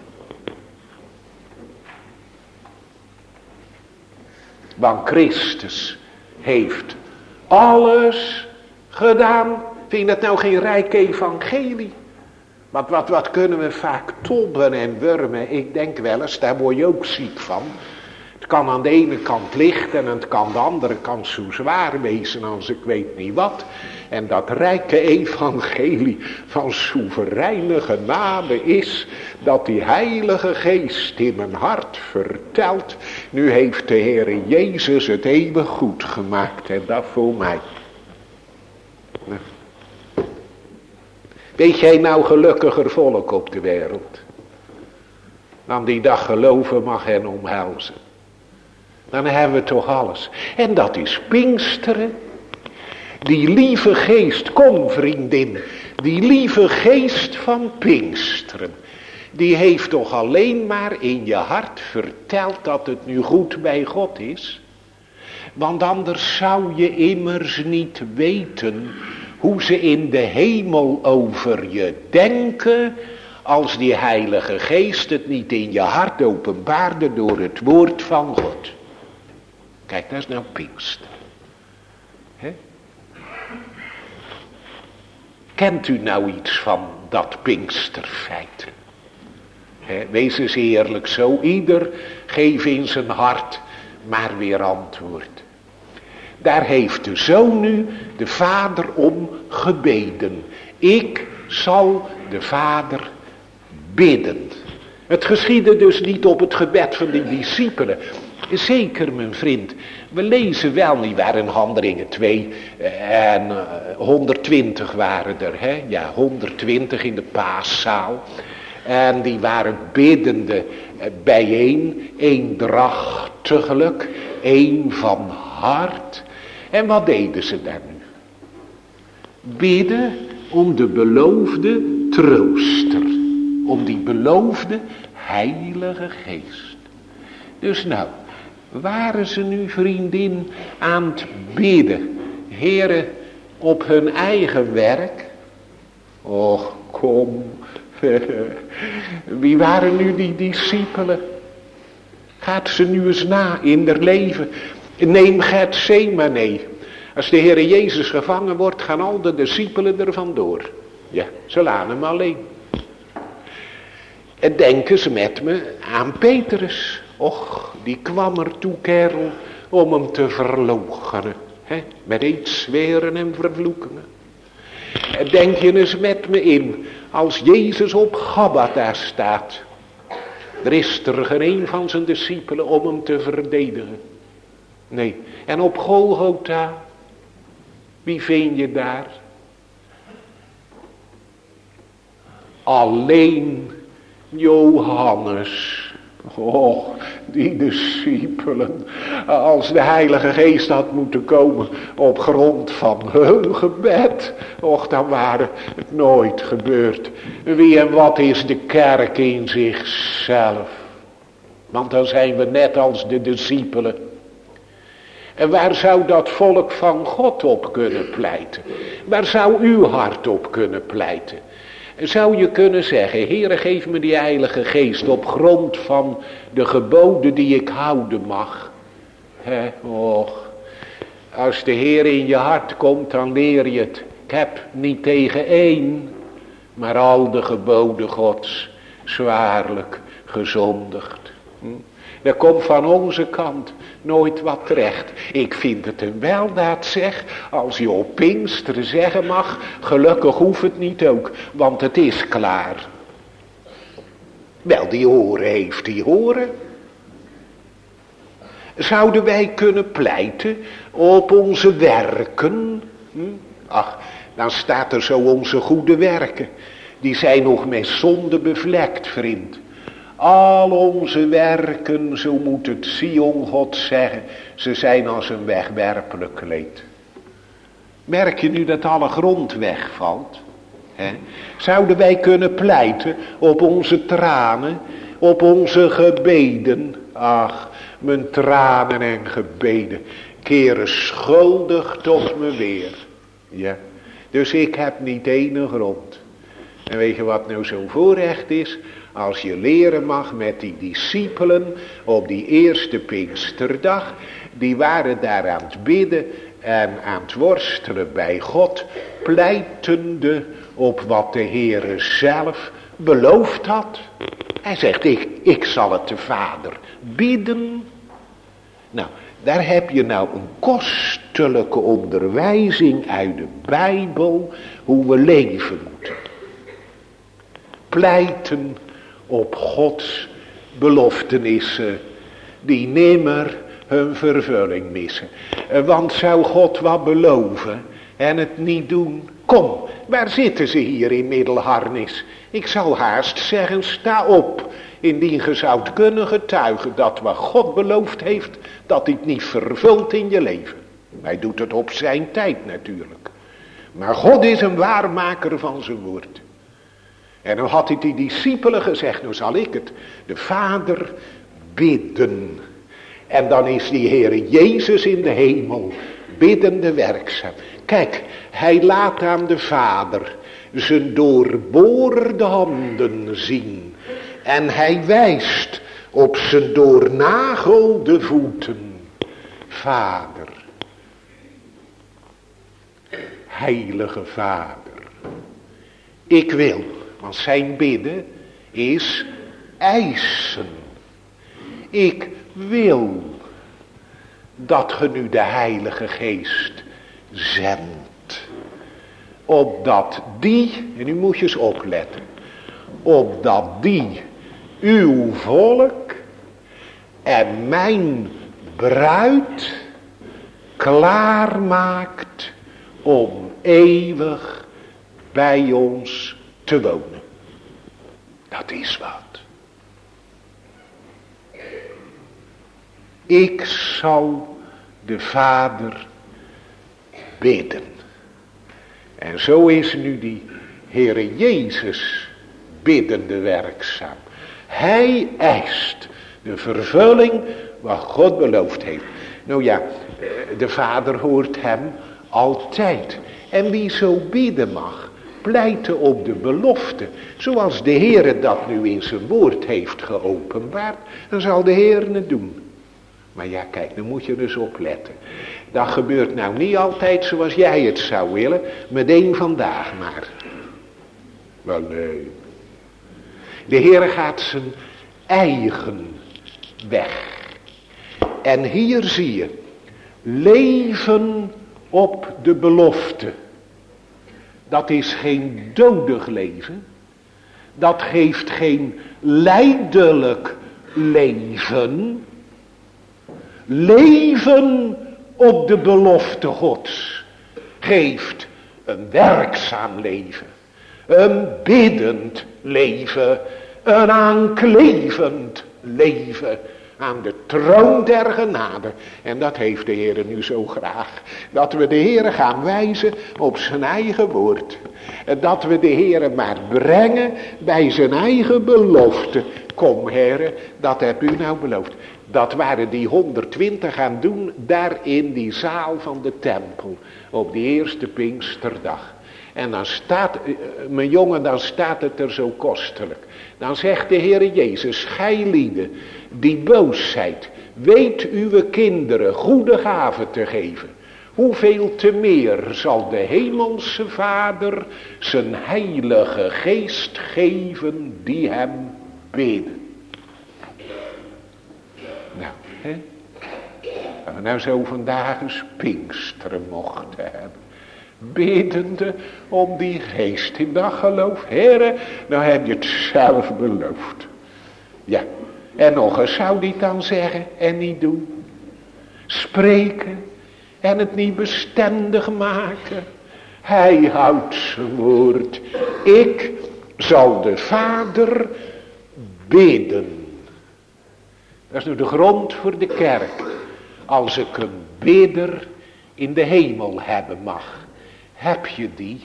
Want Christus heeft alles gedaan. Vind je dat nou geen rijk evangelie? Want wat kunnen we vaak tobben en wurmen. Ik denk wel eens, daar word je ook ziek van. Het kan aan de ene kant licht en het kan aan de andere kant zo zwaar wezen als ik weet niet wat. En dat rijke evangelie van soevereine genade is dat die Heilige Geest in mijn hart vertelt. Nu heeft de Heere Jezus het eeuwig goed gemaakt en dat voor mij. Weet jij nou gelukkiger volk op de wereld dan die dag geloven mag en omhelzen? Dan hebben we toch alles. En dat is Pinksteren. Die lieve geest, kom vriendin, die lieve geest van Pinksteren, die heeft toch alleen maar in je hart verteld dat het nu goed bij God is. Want anders zou je immers niet weten hoe ze in de hemel over je denken, als die Heilige Geest het niet in je hart openbaarde door het woord van God. Kijk, dat is nou Pinkster. Kent u nou iets van dat Pinksterfeit? Wees eens eerlijk zo, ieder geef in zijn hart maar weer antwoord. Daar heeft de Zoon nu de Vader om gebeden. Ik zal de Vader bidden. Het geschiedde dus niet op het gebed van de discipelen. Zeker mijn vriend, we lezen wel niet waar in Handelingen 2 en 120 waren er. Hè? Ja, 120 in de paaszaal. En die waren biddende bijeen, eendrachtiglijk, één van hart. En wat deden ze daar nu? Bidden om de beloofde trooster. Om die beloofde Heilige Geest. Dus nou, waren ze nu vriendin aan het bidden, Heere, op hun eigen werk? Och, kom. Wie waren nu die discipelen? Gaat ze nu eens na in haar leven. Neem Getsemane. Als de Heere Jezus gevangen wordt, gaan al de discipelen er vandoor. Ja, ze laten hem alleen. En denken ze met me aan Petrus. Och, die kwam er toe, kerel, om hem te verloochenen. Met eetzweren en vervloekingen. En denk je eens met me in, als Jezus op Gabbatha staat. Er is er geen een van zijn discipelen om hem te verdedigen. Nee, en op Golgotha, wie vind je daar? Alleen Johannes. Och, die discipelen, als de Heilige Geest had moeten komen op grond van hun gebed, och, dan waren het nooit gebeurd. Wie en wat is de kerk in zichzelf? Want dan zijn we net als de discipelen. En waar zou dat volk van God op kunnen pleiten? Waar zou uw hart op kunnen pleiten? Zou je kunnen zeggen, Heere, geef me die Heilige Geest op grond van de geboden die ik houden mag. Och, als de Heer in je hart komt, dan leer je het Ik heb niet tegen één, maar al de geboden Gods zwaarlijk gezondigd. Er komt van onze kant nooit wat terecht. Ik vind het een weldaad zeg, als je op Pinksteren zeggen mag, gelukkig hoeft het niet ook, want het is klaar. Wel, die horen heeft die horen. Zouden wij kunnen pleiten op onze werken? Ach, dan staat er zo onze goede werken. Die zijn nog met zonde bevlekt, vriend. Al onze werken, zo moet het Sion God zeggen, ze zijn als een wegwerpelijk kleed. Merk je nu dat alle grond wegvalt? Zouden wij kunnen pleiten op onze tranen, op onze gebeden? Ach, mijn tranen en gebeden keren schuldig tot me weer. Ja, dus ik heb niet ene grond. En weet je wat nou zo'n voorrecht is? Als je leren mag met die discipelen op die eerste Pinksterdag. Die waren daar aan het bidden en aan het worstelen bij God. Pleitende op wat de Heere zelf beloofd had. Hij zegt, ik zal het de Vader bidden. Nou, daar heb je nou een kostelijke onderwijzing uit de Bijbel. Hoe we leven moeten. Pleiten op Gods beloftenissen die nimmer hun vervulling missen. Want zou God wat beloven en het niet doen? Kom, waar zitten ze hier in Middelharnis? Ik zou haast zeggen, sta op, indien ge zoudt kunnen getuigen dat wat God beloofd heeft, dat hij het niet vervult in je leven. Hij doet het op zijn tijd natuurlijk. Maar God is een waarmaker van zijn woord. En dan had hij die discipelen gezegd, nou zal ik het, de Vader bidden. En dan is die Heere Jezus in de hemel biddende werkzaam. Kijk, hij laat aan de Vader zijn doorboorde handen zien. En hij wijst op zijn doornagelde voeten. Vader, heilige Vader, ik wil, want zijn bidden is eisen. Ik wil dat ge nu de Heilige Geest zendt. Opdat die, en nu moet je eens opletten. Opdat die uw volk en mijn bruid klaarmaakt om eeuwig bij ons te wonen. Dat is wat. Ik zal de Vader bidden. En zo is nu die Heere Jezus biddende werkzaam. Hij eist de vervulling wat God beloofd heeft. Nou ja, de Vader hoort hem altijd. En wie zo bidden mag, pleiten op de belofte. Zoals de Heere dat nu in zijn woord heeft geopenbaard, dan zal de Heer het doen. Maar ja, kijk, dan moet je dus opletten. Dat gebeurt nou niet altijd zoals jij het zou willen, meteen vandaag maar. Wel nee. De Heer gaat zijn eigen weg. En hier zie je, leven op de belofte. Dat is geen dodig leven. Dat geeft geen lijdelijk leven. Leven op de belofte Gods geeft een werkzaam leven, een biddend leven, een aanklevend leven aan de troon der genade. En dat heeft de Heer nu zo graag, dat we de Heer gaan wijzen op zijn eigen woord. Dat we de Heer maar brengen bij zijn eigen belofte. Kom Heer, dat heb u nou beloofd. Dat waren die 120 gaan doen daar in die zaal van de tempel. Op die eerste Pinksterdag. En dan staat, mijn jongen, dan staat het er zo kostelijk. Dan zegt de Heere Jezus, gij lieden die boos zijt, weet uw kinderen goede gaven te geven. hoeveel te meer zal de hemelse Vader zijn heilige geest geven die hem bidden. Nou, hè? Dat we nou zo vandaag eens Pinksteren mochten hebben. Biddende om die geest in dat geloof. Heere, nou heb je het zelf beloofd. Ja, en nog eens zou die dan zeggen en niet doen. Spreken en het niet bestendig maken. Hij houdt zijn woord. Ik zal de Vader bidden. Dat is nu de grond voor de kerk. Als ik een bidder in de hemel hebben mag. Heb je die?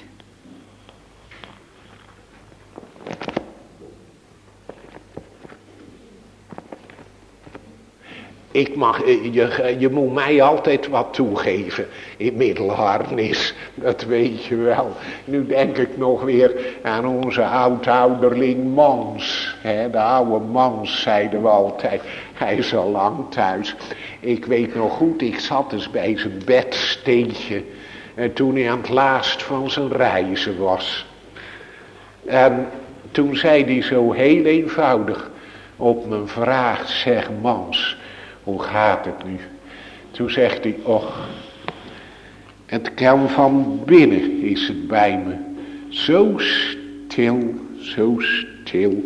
Je moet mij altijd wat toegeven in middelharnis, dat weet je wel. Nu denk ik nog weer aan onze oudouderling Mans. De oude Mans zeiden we altijd, hij is al lang thuis. Ik weet nog goed, ik zat eens bij zijn bedsteentje toen hij aan het laatst van zijn reizen was. En toen zei hij zo heel eenvoudig op mijn vraag, zeg Mans, hoe gaat het nu? Toen zegt hij, och, het kan van binnen is het bij me. Zo stil, zo stil.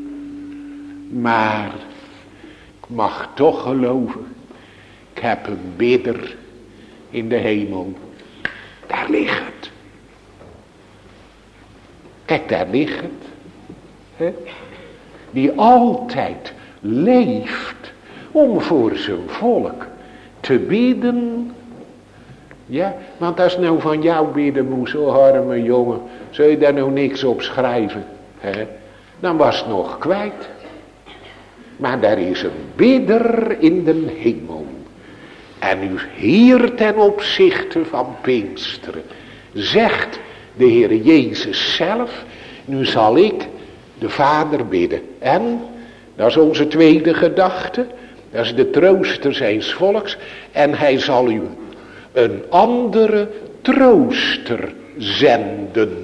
Maar ik mag toch geloven, ik heb een bidder in de hemel. Daar ligt het. Kijk, daar ligt het. He? Die altijd leeft om voor zijn volk te bidden. Ja, want als nou van jou bidden moest, oh arme jongen, zou je daar nou niks op schrijven? He? Dan was het nog kwijt. Maar daar is een bidder in de hemel. En nu hier ten opzichte van Pinksteren zegt de Heer Jezus zelf, nu zal ik de Vader bidden. En, dat is onze tweede gedachte, dat is de trooster zijns volks. En hij zal u een andere trooster zenden.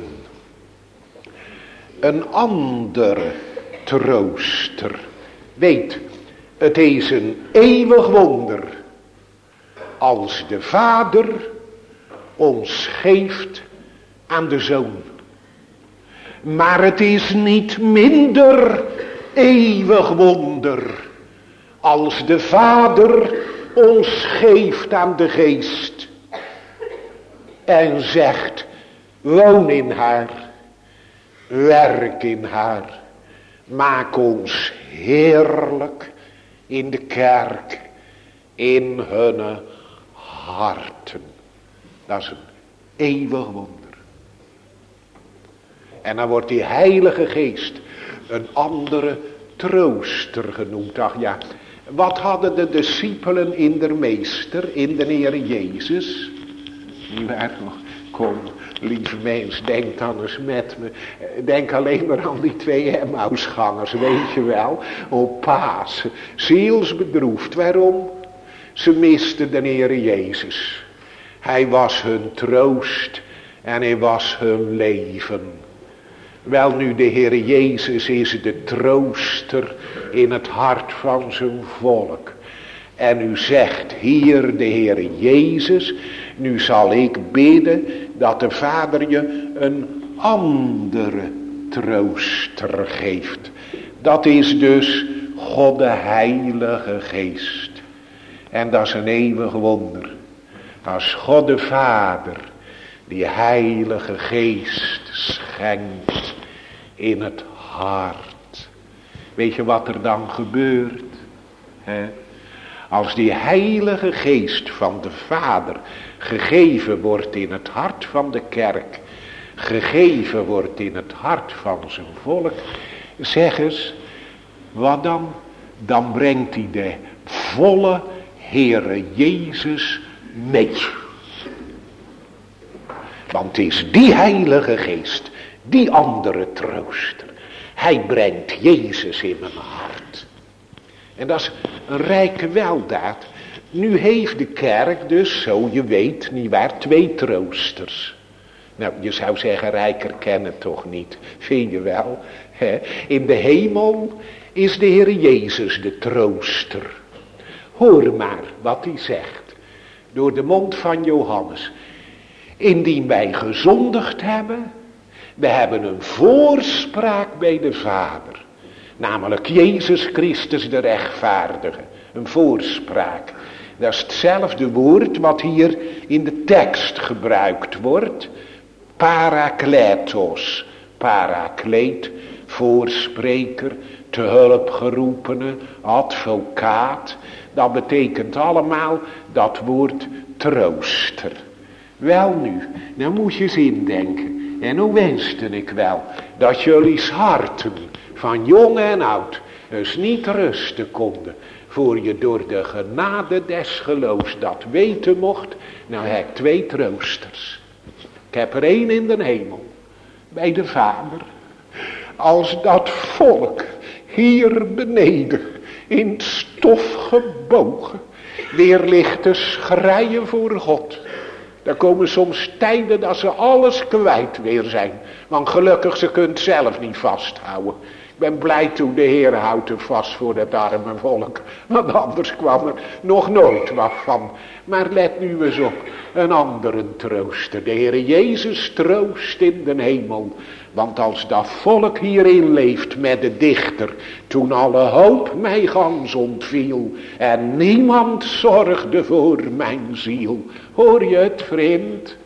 Een andere trooster. Weet, het is een eeuwig wonder als de Vader ons geeft aan de Zoon. Maar het is niet minder eeuwig wonder als de Vader ons geeft aan de Geest. En zegt, woon in haar, werk in haar, maak ons heerlijk in de kerk, in hun harten. Dat is een eeuwig wonder. En dan wordt die Heilige Geest een andere trooster genoemd. Ach ja, wat hadden de discipelen in de meester, in de Heer Jezus? Kom, lieve mens, denk dan eens met me. Denk alleen maar aan die 2 Emmausgangers, weet je wel. Op Pasen, zielsbedroefd. Waarom? Ze misten de Heer Jezus. Hij was hun troost en hij was hun leven. Wel nu, de Heer Jezus is de trooster in het hart van zijn volk. En u zegt hier de Heer Jezus, nu zal ik bidden dat de Vader je een andere trooster geeft. Dat is dus God de Heilige Geest. En dat is een eeuwig wonder. Als God de Vader die Heilige Geest schenkt in het hart. Weet je wat er dan gebeurt? He? Als die Heilige Geest van de Vader gegeven wordt in het hart van de kerk, gegeven wordt in het hart van zijn volk, zeg eens, wat dan? Dan brengt hij de volle Heere Jezus mee. Want het is die Heilige Geest, die andere trooster. Hij brengt Jezus in mijn hart. En dat is een rijke weldaad. Nu heeft de kerk dus, zo je weet, nietwaar, 2 troosters. Nou, je zou zeggen, rijker kennen toch niet. Vind je wel? Hè? In de hemel is de Heer Jezus de trooster. Hoor maar wat hij zegt. Door de mond van Johannes. Indien wij gezondigd hebben. We hebben een voorspraak bij de Vader. Namelijk Jezus Christus de rechtvaardige. Een voorspraak. Dat is hetzelfde woord wat hier in de tekst gebruikt wordt. Parakletos. Parakleet, voorspreker, te hulp geroepene, advocaat. Dat betekent allemaal dat woord trooster. Wel nu, dan moet je eens indenken. En hoe wenste ik wel dat jullie harten van jong en oud dus niet rusten konden. Voor je door de genade des geloofs dat weten mocht. Nou heb ik 2 troosters. Ik heb er 1 in de hemel. Bij de Vader. Als dat volk hier beneden in het stof gebogen weer ligt te schreien voor God. Er komen soms tijden dat ze alles kwijt weer zijn. Want gelukkig ze kunt zelf niet vasthouden. Ik ben blij toen de Heer houdt er vast voor dat arme volk. Want anders kwam er nog nooit wat van. Maar let nu eens op. Een andere trooster. De Heer Jezus troost in de hemel. Want als dat volk hierin leeft met de dichter. Toen alle hoop mij gans ontviel. En niemand zorgde voor mijn ziel. Hoor je het, vriend?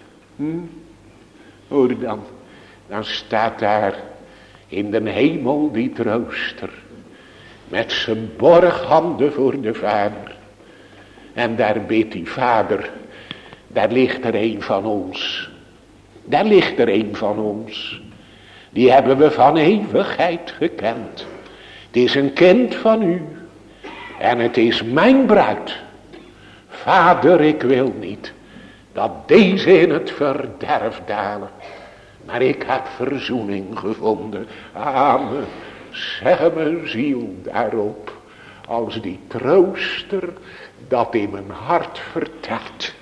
Hoor dan. Dan staat daar in de hemel die trooster. Met zijn borghanden voor de Vader. En daar bidt die Vader. Daar ligt er een van ons. Daar ligt er een van ons. Die hebben we van eeuwigheid gekend. Het is een kind van u. En het is mijn bruid. Vader, ik wil niet dat deze in het verderf dalen. Maar ik heb verzoening gevonden. Amen. Zeg mijn ziel daarop. Als die trooster dat in mijn hart vertelt.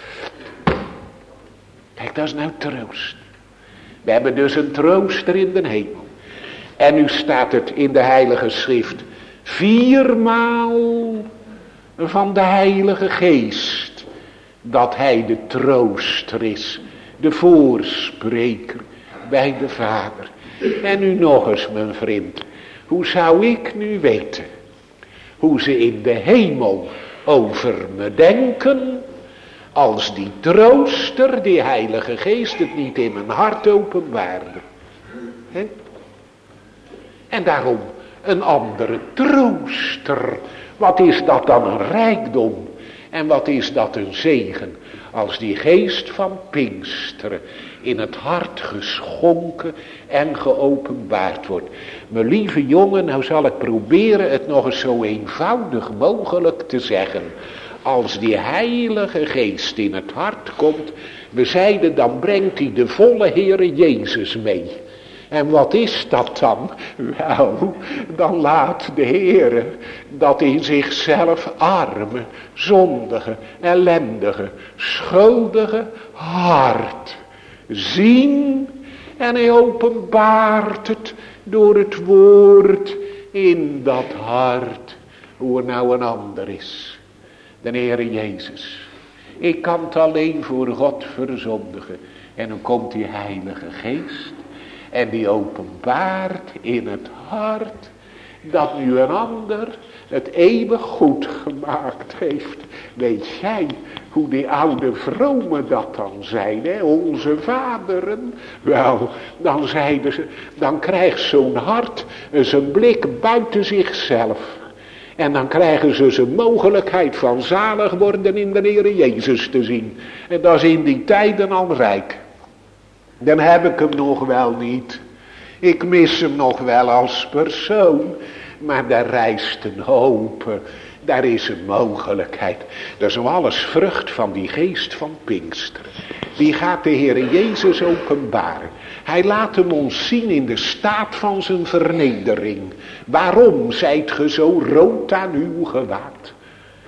Kijk, dat is nou troost. We hebben dus een trooster in de hemel. En nu staat het in de Heilige Schrift. 4 maal van de Heilige Geest. Dat hij de trooster is. De voorspreker bij de Vader. En nu nog eens, mijn vriend. Hoe zou ik nu weten hoe ze in de hemel over me denken, als die trooster, die Heilige Geest, het niet in mijn hart openbaarde? He? En daarom een andere trooster. Wat is dat dan een rijkdom? En wat is dat een zegen? Als die geest van Pinksteren in het hart geschonken en geopenbaard wordt. Mijn lieve jongen, nou zal ik proberen het nog eens zo eenvoudig mogelijk te zeggen. Als die Heilige Geest in het hart komt, we zeiden, dan brengt hij de volle Heere Jezus mee. En wat is dat dan? Wel, dan laat de Heere dat in zichzelf arme, zondige, ellendige, schuldige hart zien. En hij openbaart het door het woord in dat hart. Hoe er nou een ander is. De Heere Jezus. Ik kan het alleen voor God verzondigen. En dan komt die Heilige Geest. En die openbaart in het hart dat nu een ander het eeuwig goed gemaakt heeft. Weet jij hoe die oude vromen dat dan zeiden, hè? Onze vaderen. Wel, dan zeiden ze, dan krijgt zo'n hart zijn blik buiten zichzelf. En dan krijgen ze zijn mogelijkheid van zalig worden in de Heer Jezus te zien. En dat is in die tijden al rijk. Dan heb ik hem nog wel niet. Ik mis hem nog wel als persoon. Maar daar rijst een hoop. Daar is een mogelijkheid. Dat is nou alles vrucht van die geest van Pinkster. Die gaat de Heer Jezus openbaren. Hij laat hem ons zien in de staat van zijn vernedering. Waarom zijt ge zo rood aan uw gewaad?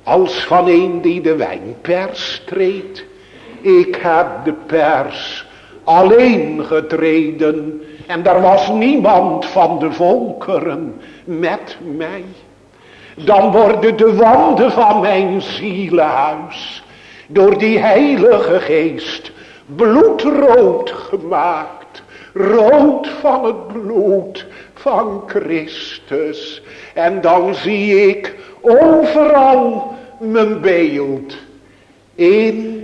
als van een die de wijnpers treedt. Ik heb de pers alleen getreden en er was niemand van de volkeren met mij. Dan worden de wanden van mijn zielenhuis door die heilige geest bloedrood gemaakt. Rood van het bloed van Christus. En dan zie ik overal mijn beeld in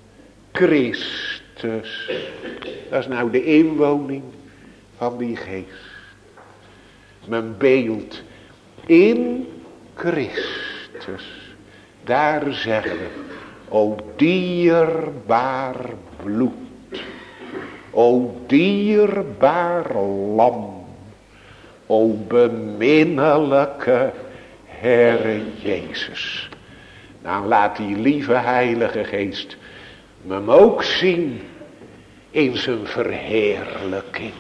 Christus. Dat is nou de inwoning van die geest. Mijn beeld in Christus. Daar zeggen we, o dierbaar bloed. O dierbaar lam. O beminnelijke Heere Jezus. Nou laat die lieve heilige geest me hem ook zien in zijn verheerlijking.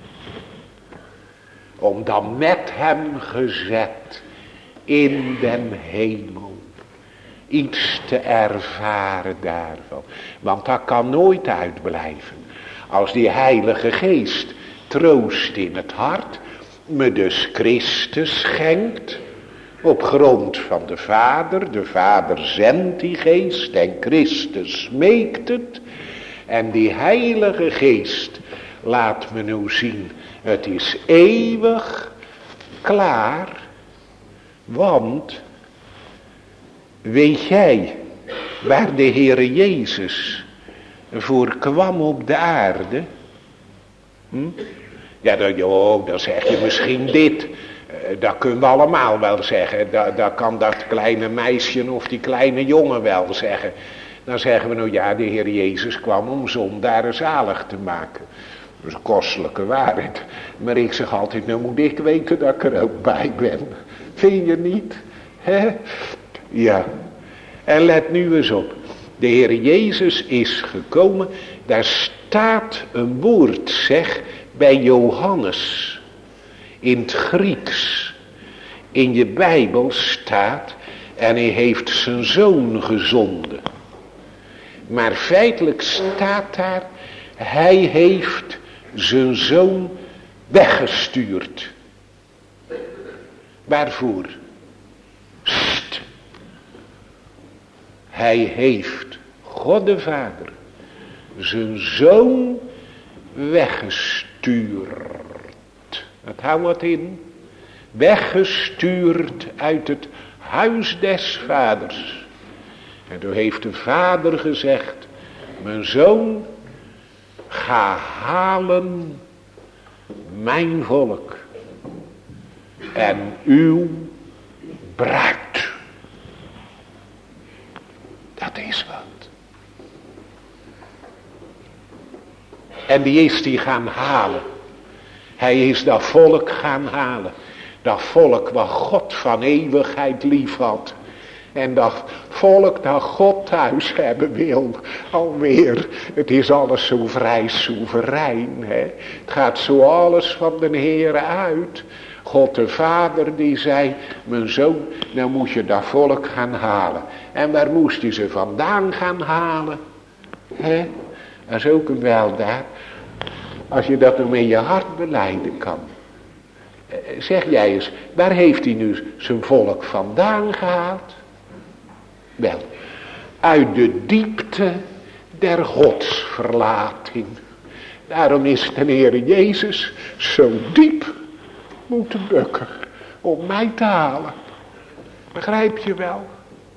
Om dan met hem gezet in den hemel iets te ervaren daarvan. Want dat kan nooit uitblijven. Als die heilige geest troost in het hart me dus Christus schenkt. Op grond van de Vader zendt die geest en Christus smeekt het. En die heilige geest laat me nu zien, het is eeuwig klaar. Want, weet jij waar de Heere Jezus voor kwam op de aarde? Ja, dan zeg je misschien dit. Dat kunnen we allemaal wel zeggen. Dat kan dat kleine meisje of die kleine jongen wel zeggen. Dan zeggen we nou ja, de Heer Jezus kwam om zondaren zalig te maken. Dat is een kostelijke waarheid. Maar ik zeg altijd, nou moet ik weten dat ik er ook bij ben. Vind je niet? Hè? Ja. En let nu eens op. De Heer Jezus is gekomen. Daar staat een woord, zeg, bij Johannes. In het Grieks. In je Bijbel staat. En hij heeft zijn zoon gezonden. Maar feitelijk staat daar. Hij heeft zijn zoon weggestuurd. Waarvoor? Sst. Hij heeft God de Vader zijn zoon weggestuurd. Dat houdt wat in. Weggestuurd uit het huis des vaders. En toen heeft de vader gezegd, mijn zoon, ga halen mijn volk en uw bruid. Dat is wat. En die is die gaan halen. Hij is dat volk gaan halen. Dat volk wat God van eeuwigheid lief had. En dat volk dat God thuis hebben wil. Alweer, het is alles zo vrij soeverein. Hè? Het gaat zo alles van de Heere uit. God de Vader die zei, mijn zoon, nou moet je dat volk gaan halen. En waar moest hij ze vandaan gaan halen? Hè? Dat is ook een weldaad. Als je dat nou met je hart belijden kan. Zeg jij eens, waar heeft hij nu zijn volk vandaan gehaald? Wel, uit de diepte der godsverlating. Daarom is de Heer Jezus zo diep moeten bukken om mij te halen. Begrijp je wel?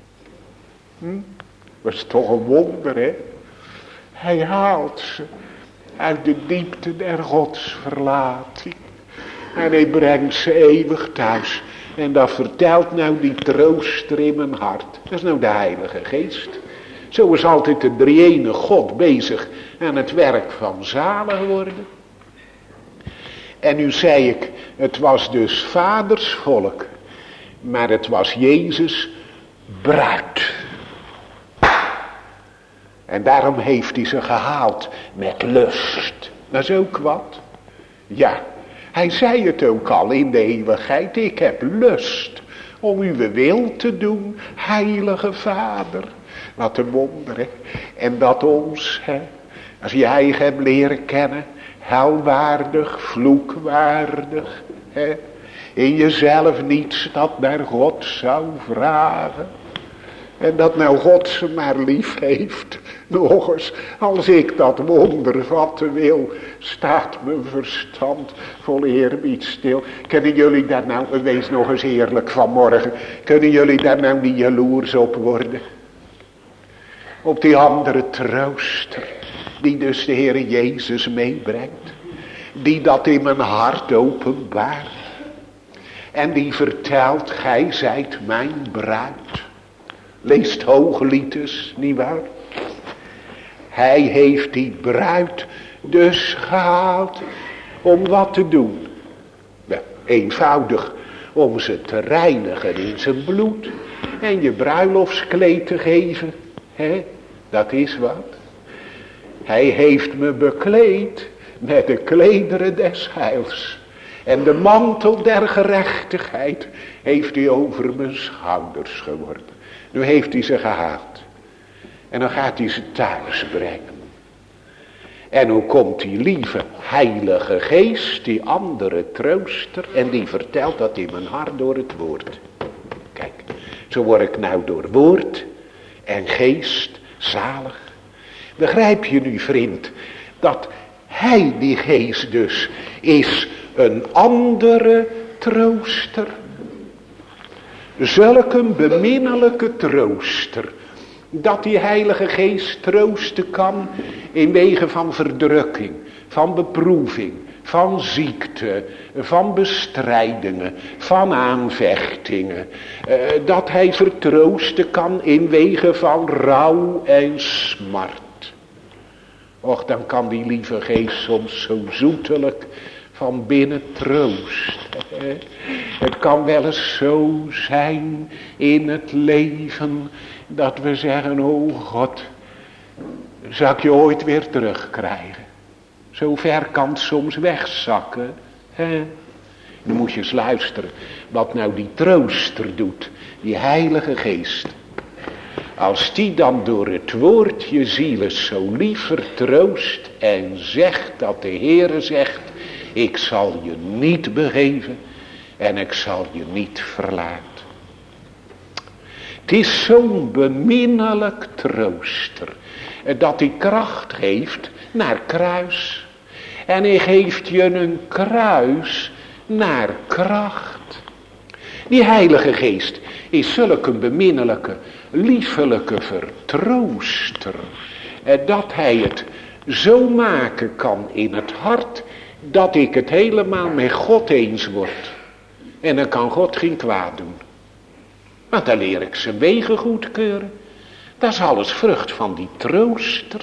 Dat is toch een wonder, hè? Hij haalt ze uit de diepte der godsverlating. En hij brengt ze eeuwig thuis. En dat vertelt nou die trooster in mijn hart. Dat is nou de Heilige Geest. Zo is altijd de drie-ene God bezig aan het werk van zalig worden. En nu zei ik, het was dus vaders volk. Maar het was Jezus bruid. En daarom heeft hij ze gehaald met lust. Dat is ook wat. Ja, hij zei het ook al in de eeuwigheid. Ik heb lust om uw wil te doen, heilige Vader. Wat een wonder, hè. En dat ons, hè, als jij hem leren kennen, helwaardig, vloekwaardig, hè, in jezelf niets dat naar God zou vragen. En dat nou God ze maar lief heeft. Nog eens, als ik dat wonder vatten wil, staat mijn verstand vol eerbied stil. Kunnen jullie daar nou, wees nog eens eerlijk vanmorgen, kunnen jullie daar nou niet jaloers op worden? Op die andere trooster, die dus de Heer Jezus meebrengt. Die dat in mijn hart openbaart. En die vertelt, gij zijt mijn bruid. Leest Hooglieders, nietwaar? Hij heeft die bruid dus gehaald om wat te doen? Nou, eenvoudig, om ze te reinigen in zijn bloed. En je bruiloftskleed te geven. Hè? Dat is wat. Hij heeft me bekleed met de klederen des heils. En de mantel der gerechtigheid heeft hij over mijn schouders geworpen. Nu heeft hij ze gehaald. En dan gaat hij ze thuis brengen. En hoe komt die lieve heilige geest, die andere trooster, en die vertelt dat in mijn hart door het woord. Kijk, zo word ik nou door woord en geest zalig. Begrijp je nu, vriend, dat hij, die geest dus, is een andere trooster. Zulk een beminnelijke trooster, dat die heilige geest troosten kan in wegen van verdrukking, van beproeving, van ziekte, van bestrijdingen, van aanvechtingen. Dat hij vertroosten kan in wegen van rouw en smart. Och, dan kan die lieve geest soms zo zoetelijk van binnen troosten. Het kan wel eens zo zijn in het leven dat we zeggen, oh God, zal ik je ooit weer terugkrijgen? Zo ver kan het soms wegzakken. Dan moet je eens luisteren wat nou die trooster doet, die heilige geest. Als die dan door het woord je zielen zo lief vertroost en zegt dat de Heere zegt, ik zal je niet begeven en ik zal je niet verlaten. Het is zo'n beminnelijk trooster, dat hij kracht geeft naar kruis. En hij geeft je een kruis naar kracht. Die heilige geest is zulk een beminnelijke, liefelijke vertrooster, dat hij het zo maken kan in het hart, dat ik het helemaal met God eens word. En dan kan God geen kwaad doen. Want dan leer ik zijn wegen goedkeuren. Dat is alles vrucht van die trooster.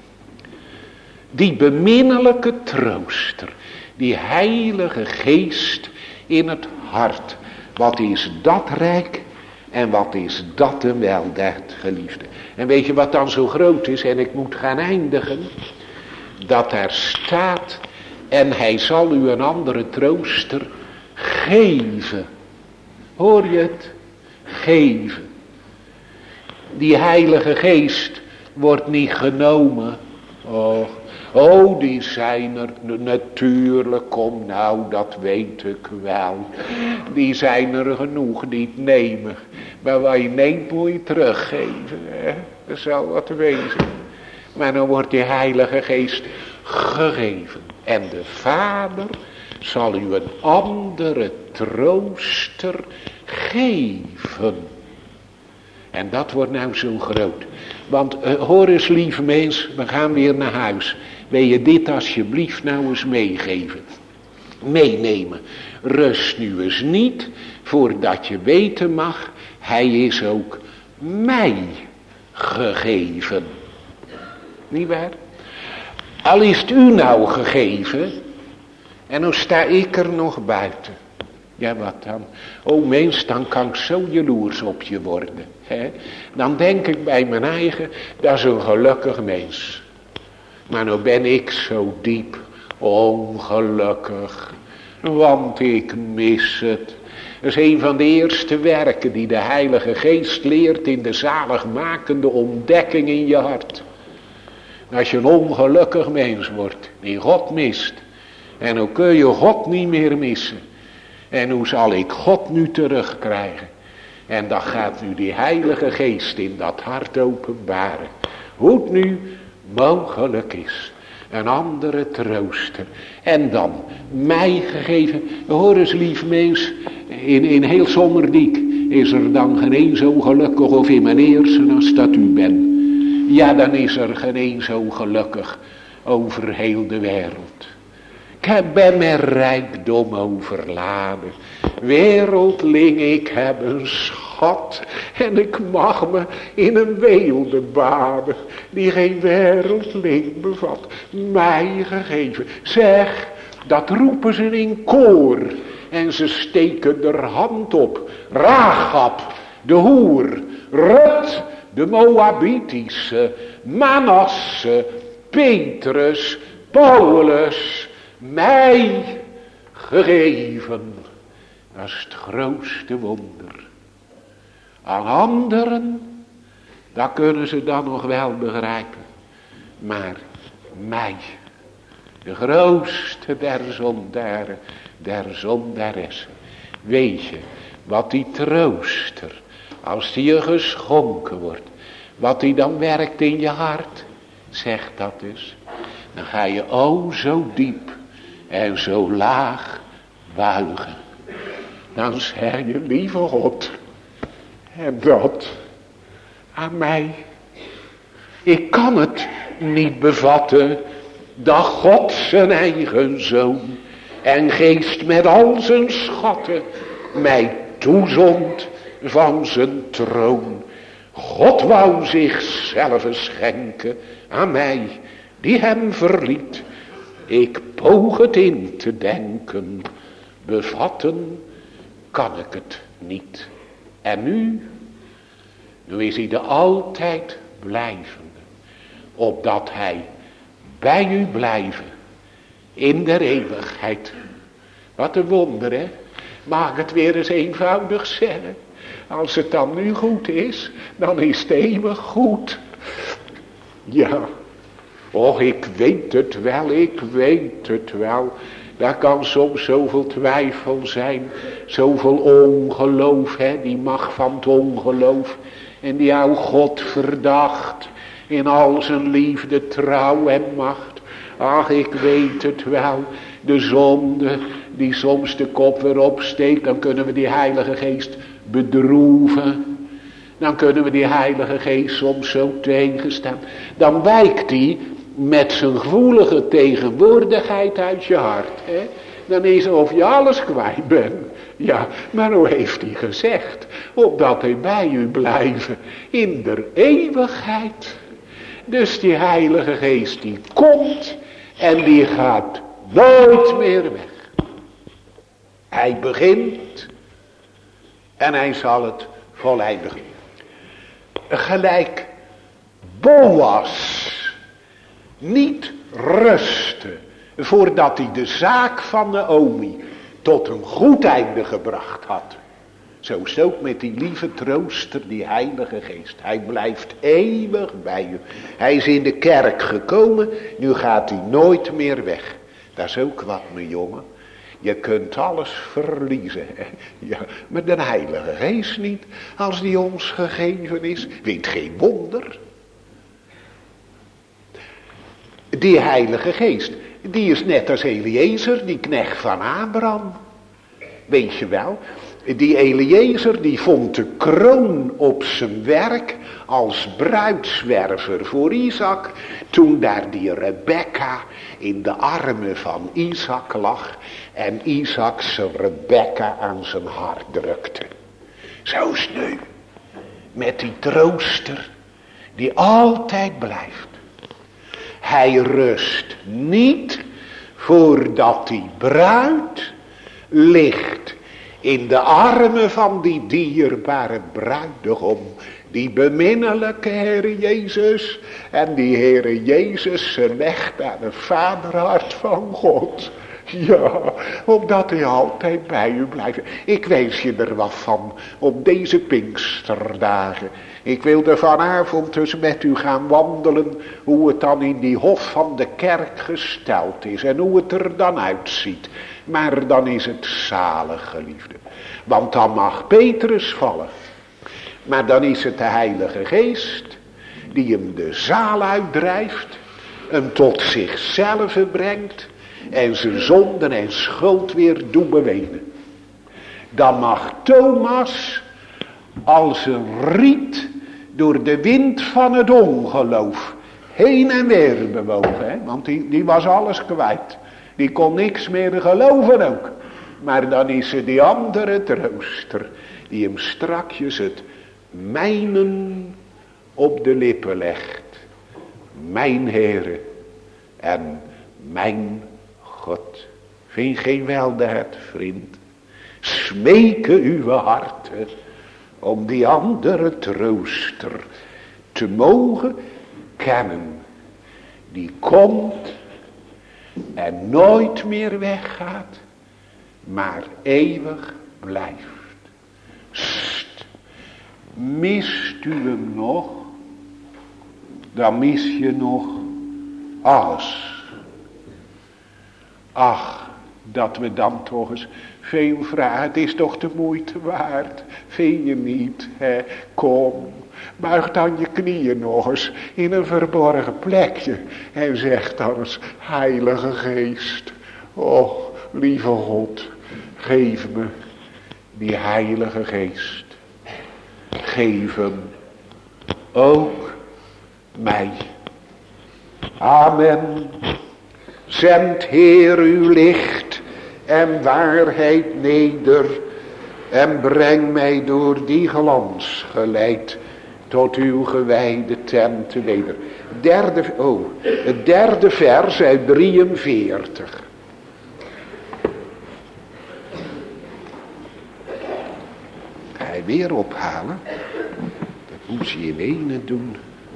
Die beminnelijke trooster. Die heilige geest in het hart. Wat is dat rijk en wat is dat een weldaad, geliefde. En weet je wat dan zo groot is, en ik moet gaan eindigen. Dat er staat, en hij zal u een andere trooster geven. Hoor je het? Geven. Die heilige geest wordt niet genomen. Oh, die zijn er natuurlijk, kom nou, dat weet ik wel. Die zijn er genoeg die het nemen. Maar wat je neemt moet je teruggeven. Hè? Dat zal wat wezen. Maar dan wordt die heilige geest gegeven. En de Vader zal u een andere trooster geven. En dat wordt nou zo groot. Want hoor eens, lieve mens, we gaan weer naar huis. Wil je dit alsjeblieft nou eens meegeven? Meenemen. Rust nu eens niet, voordat je weten mag, hij is ook mij gegeven. Niet waar? Al is het u nou gegeven, en dan sta ik er nog buiten. Ja, wat dan? O mens, dan kan ik zo jaloers op je worden. Hè? Dan denk ik bij mijn eigen, dat is een gelukkig mens. Maar nou ben ik zo diep ongelukkig. Want ik mis het. Dat is een van de eerste werken die de Heilige Geest leert in de zaligmakende ontdekking in je hart. Als je een ongelukkig mens wordt, die God mist. En hoe kun je God niet meer missen? En hoe zal ik God nu terugkrijgen? En dan gaat nu die Heilige Geest in dat hart openbaren. Hoe het nu mogelijk is. Een andere trooster. En dan mij gegeven. Hoor eens lief mens. In heel Zommerdiek is er dan geen een zo gelukkig of in mijn eerste als dat u bent. Ja, dan is er geen een zo gelukkig over heel de wereld. Ik ben met rijkdom overladen. Wereldling, ik heb een schat. En ik mag me in een weelde baden. Die geen wereldling bevat. Mij gegeven. Zeg, dat roepen ze in koor. En ze steken er hand op. Rahab, de hoer. Rut, de Moabitische. Manasse, Petrus, Paulus. Mij gegeven. Dat is het grootste wonder. Aan anderen, dat kunnen ze dan nog wel begrijpen. Maar mij, de grootste der zondaren, der zondaressen. Weet je, wat die trooster, als die je geschonken wordt, wat die dan werkt in je hart, zeg dat eens. Dan ga je zo diep en zo laag buigen. Dan zeg je, lieve God, en dat aan mij. Ik kan het niet bevatten dat God zijn eigen zoon en geest met al zijn schatten mij toezond van zijn troon. God wou zichzelf schenken aan mij die hem verliet. Ik poog het in te denken, bevatten kan ik het niet. En nu is hij de altijd blijvende, opdat hij bij u blijven in de eeuwigheid. Wat een wonder, hè? Mag ik het weer eens eenvoudig zeggen? Als het dan nu goed is, dan is het eeuwig goed. Ja, och, ik weet het wel, ik weet het wel. Daar kan soms zoveel twijfel zijn, zoveel ongeloof, hè, die macht van het ongeloof. En die hou God verdacht in al zijn liefde, trouw en macht. Ach, ik weet het wel, de zonde die soms de kop weer opsteekt, dan kunnen we die Heilige Geest bedroeven. Dan kunnen we die Heilige Geest soms zo tegenstaan. Dan wijkt die met zijn gevoelige tegenwoordigheid uit je hart. Hè? Dan is het of je alles kwijt bent. Ja, maar hoe heeft hij gezegd? Opdat hij bij u blijven in der eeuwigheid. Dus die Heilige Geest die komt en die gaat nooit meer weg. Hij begint en hij zal het voleindigen. Gelijk Boas niet rustte voordat hij de zaak van Naomi tot een goed einde gebracht had. Zo is het ook met die lieve trooster, die Heilige Geest. Hij blijft eeuwig bij u. Hij is in de kerk gekomen, nu gaat hij nooit meer weg. Dat is ook wat, mijn jongen. Je kunt alles verliezen. Hè? Ja, maar de Heilige Geest niet. Als die ons gegeven is, weet geen wonder. Die Heilige Geest, die is net als Eliezer, die knecht van Abraham. Weet je wel, die Eliezer die vond de kroon op zijn werk als bruidswerver voor Isaac. Toen daar die Rebekka in de armen van Isaac lag en Isaac zijn Rebekka aan zijn hart drukte. Zo is het nu met die trooster die altijd blijft. Hij rust niet voordat die bruid ligt in de armen van die dierbare bruidegom. Die beminnelijke Heer Jezus. En die Heer Jezus legt aan het vaderhart van God. Ja, omdat hij altijd bij u blijft. Ik wens je er wat van op deze Pinksterdagen. Ik wilde vanavond dus met u gaan wandelen hoe het dan in die hof van de kerk gesteld is en hoe het er dan uitziet. Maar dan is het zalig, geliefde. Want dan mag Petrus vallen. Maar dan is het de Heilige Geest die hem de zaal uitdrijft, hem tot zichzelf brengt en zijn zonden en schuld weer doet bewenen. Dan mag Thomas als een riet door de wind van het ongeloof heen en weer bewogen. Hè? Want die was alles kwijt. Die kon niks meer geloven ook. Maar dan is er die andere trooster die hem strakjes het mijnen op de lippen legt. Mijn Heere en mijn God. Vind geen weldaad, vriend. Smeken uw harten om die andere trooster te mogen kennen. Die komt en nooit meer weggaat, maar eeuwig blijft. Sst, mist u hem nog? Dan mis je nog alles. Ach, dat we dan toch eens veel vragen. Het is toch de moeite waard. Vind je niet, hè? Kom, buig dan je knieën nog eens in een verborgen plekje. En zeg dan eens, Heilige Geest. Och, lieve God, geef me die Heilige Geest. Geef hem ook mij. Amen. Zend Heer uw licht en waarheid neder en breng mij door die glans geleid tot uw gewijde tent weder. Het derde vers uit 43. Ga je weer ophalen? Dat moet je in ene doen.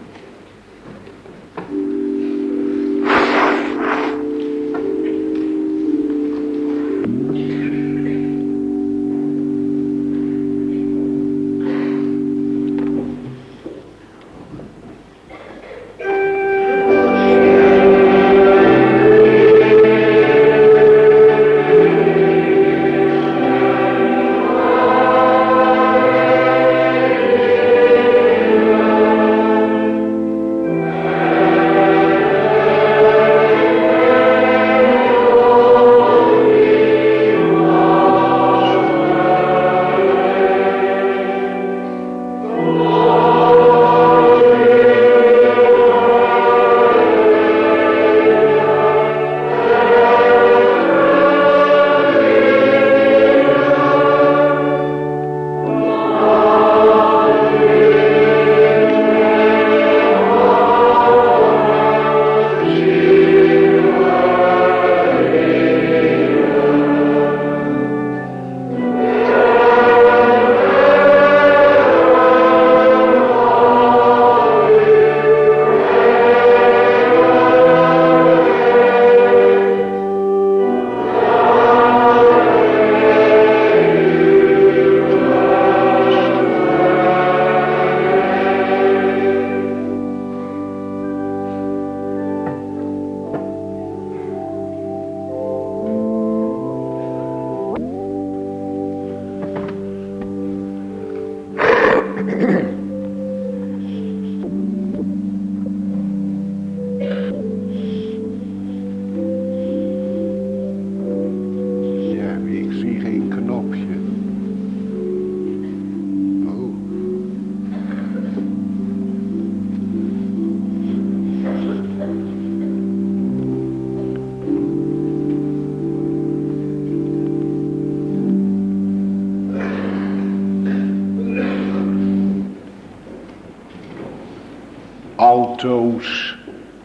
altoos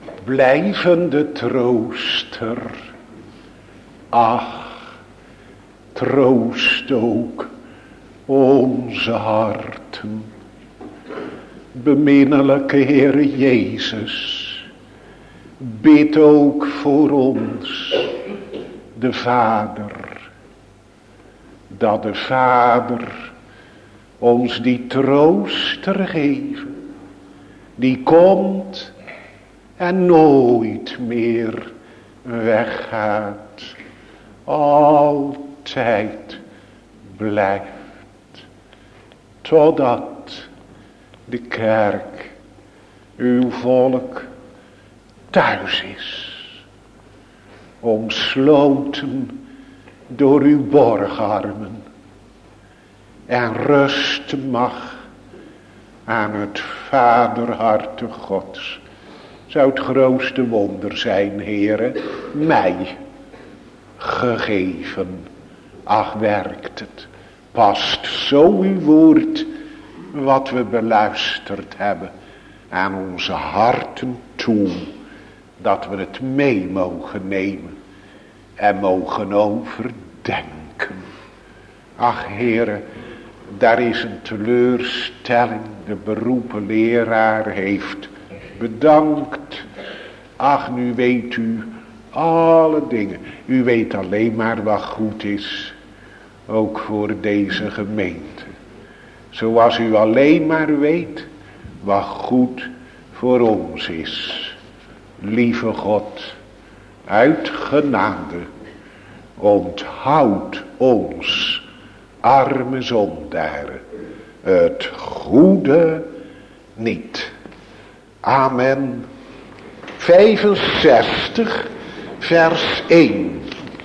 blijvende trooster. Ach, troost ook onze harten. Beminnelijke Heere Jezus, bid ook voor ons de Vader. Dat de Vader ons die trooster geven. Die komt en nooit meer weggaat. Altijd blijft. Totdat de kerk, uw volk, thuis is. Omsloten door uw borgarmen. En rusten mag aan het vaderharte Gods. Zou het grootste wonder zijn, Heere, mij gegeven. Ach, werkt het. Past zo uw woord, wat we beluisterd hebben, aan onze harten toe. Dat we het mee mogen nemen en mogen overdenken. Ach, Heere, daar is een teleurstelling. De beroepen leraar heeft bedankt. Ach, nu weet u alle dingen. U weet alleen maar wat goed is. Ook voor deze gemeente. Zoals u alleen maar weet wat goed voor ons is. Lieve God, uit genade, onthoud ons, arme zondaren, het goede niet. Amen. 65, vers 1.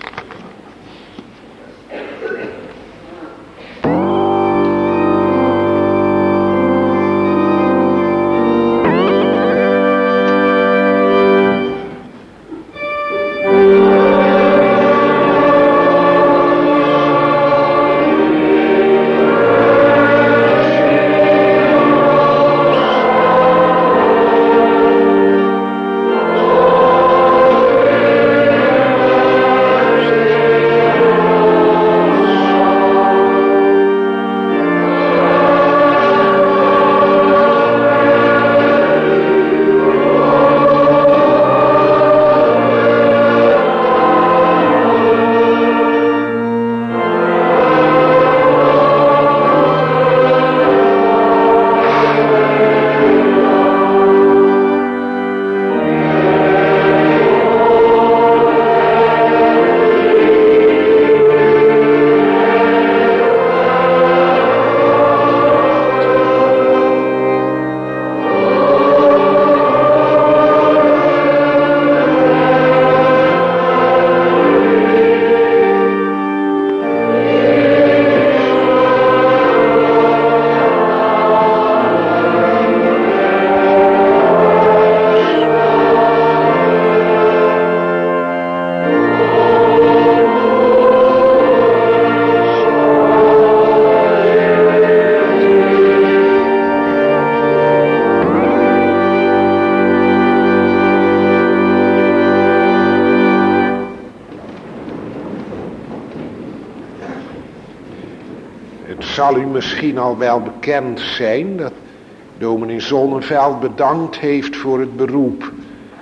Zal u misschien al wel bekend zijn dat dominee Zonneveld bedankt heeft voor het beroep.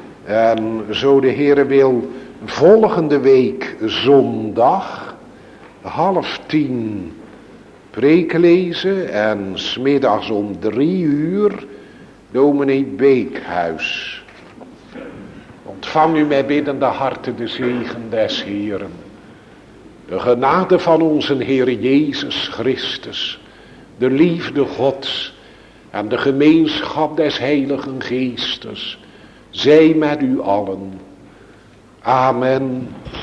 En zo de Heere wil, volgende week zondag 9:30 preken lezen en 's middags om 3:00 dominee Beekhuis. Ontvang u met biddende harten de zegen des Heeren. De genade van onze Heer Jezus Christus, de liefde Gods en de gemeenschap des Heiligen Geestes, zij met u allen. Amen.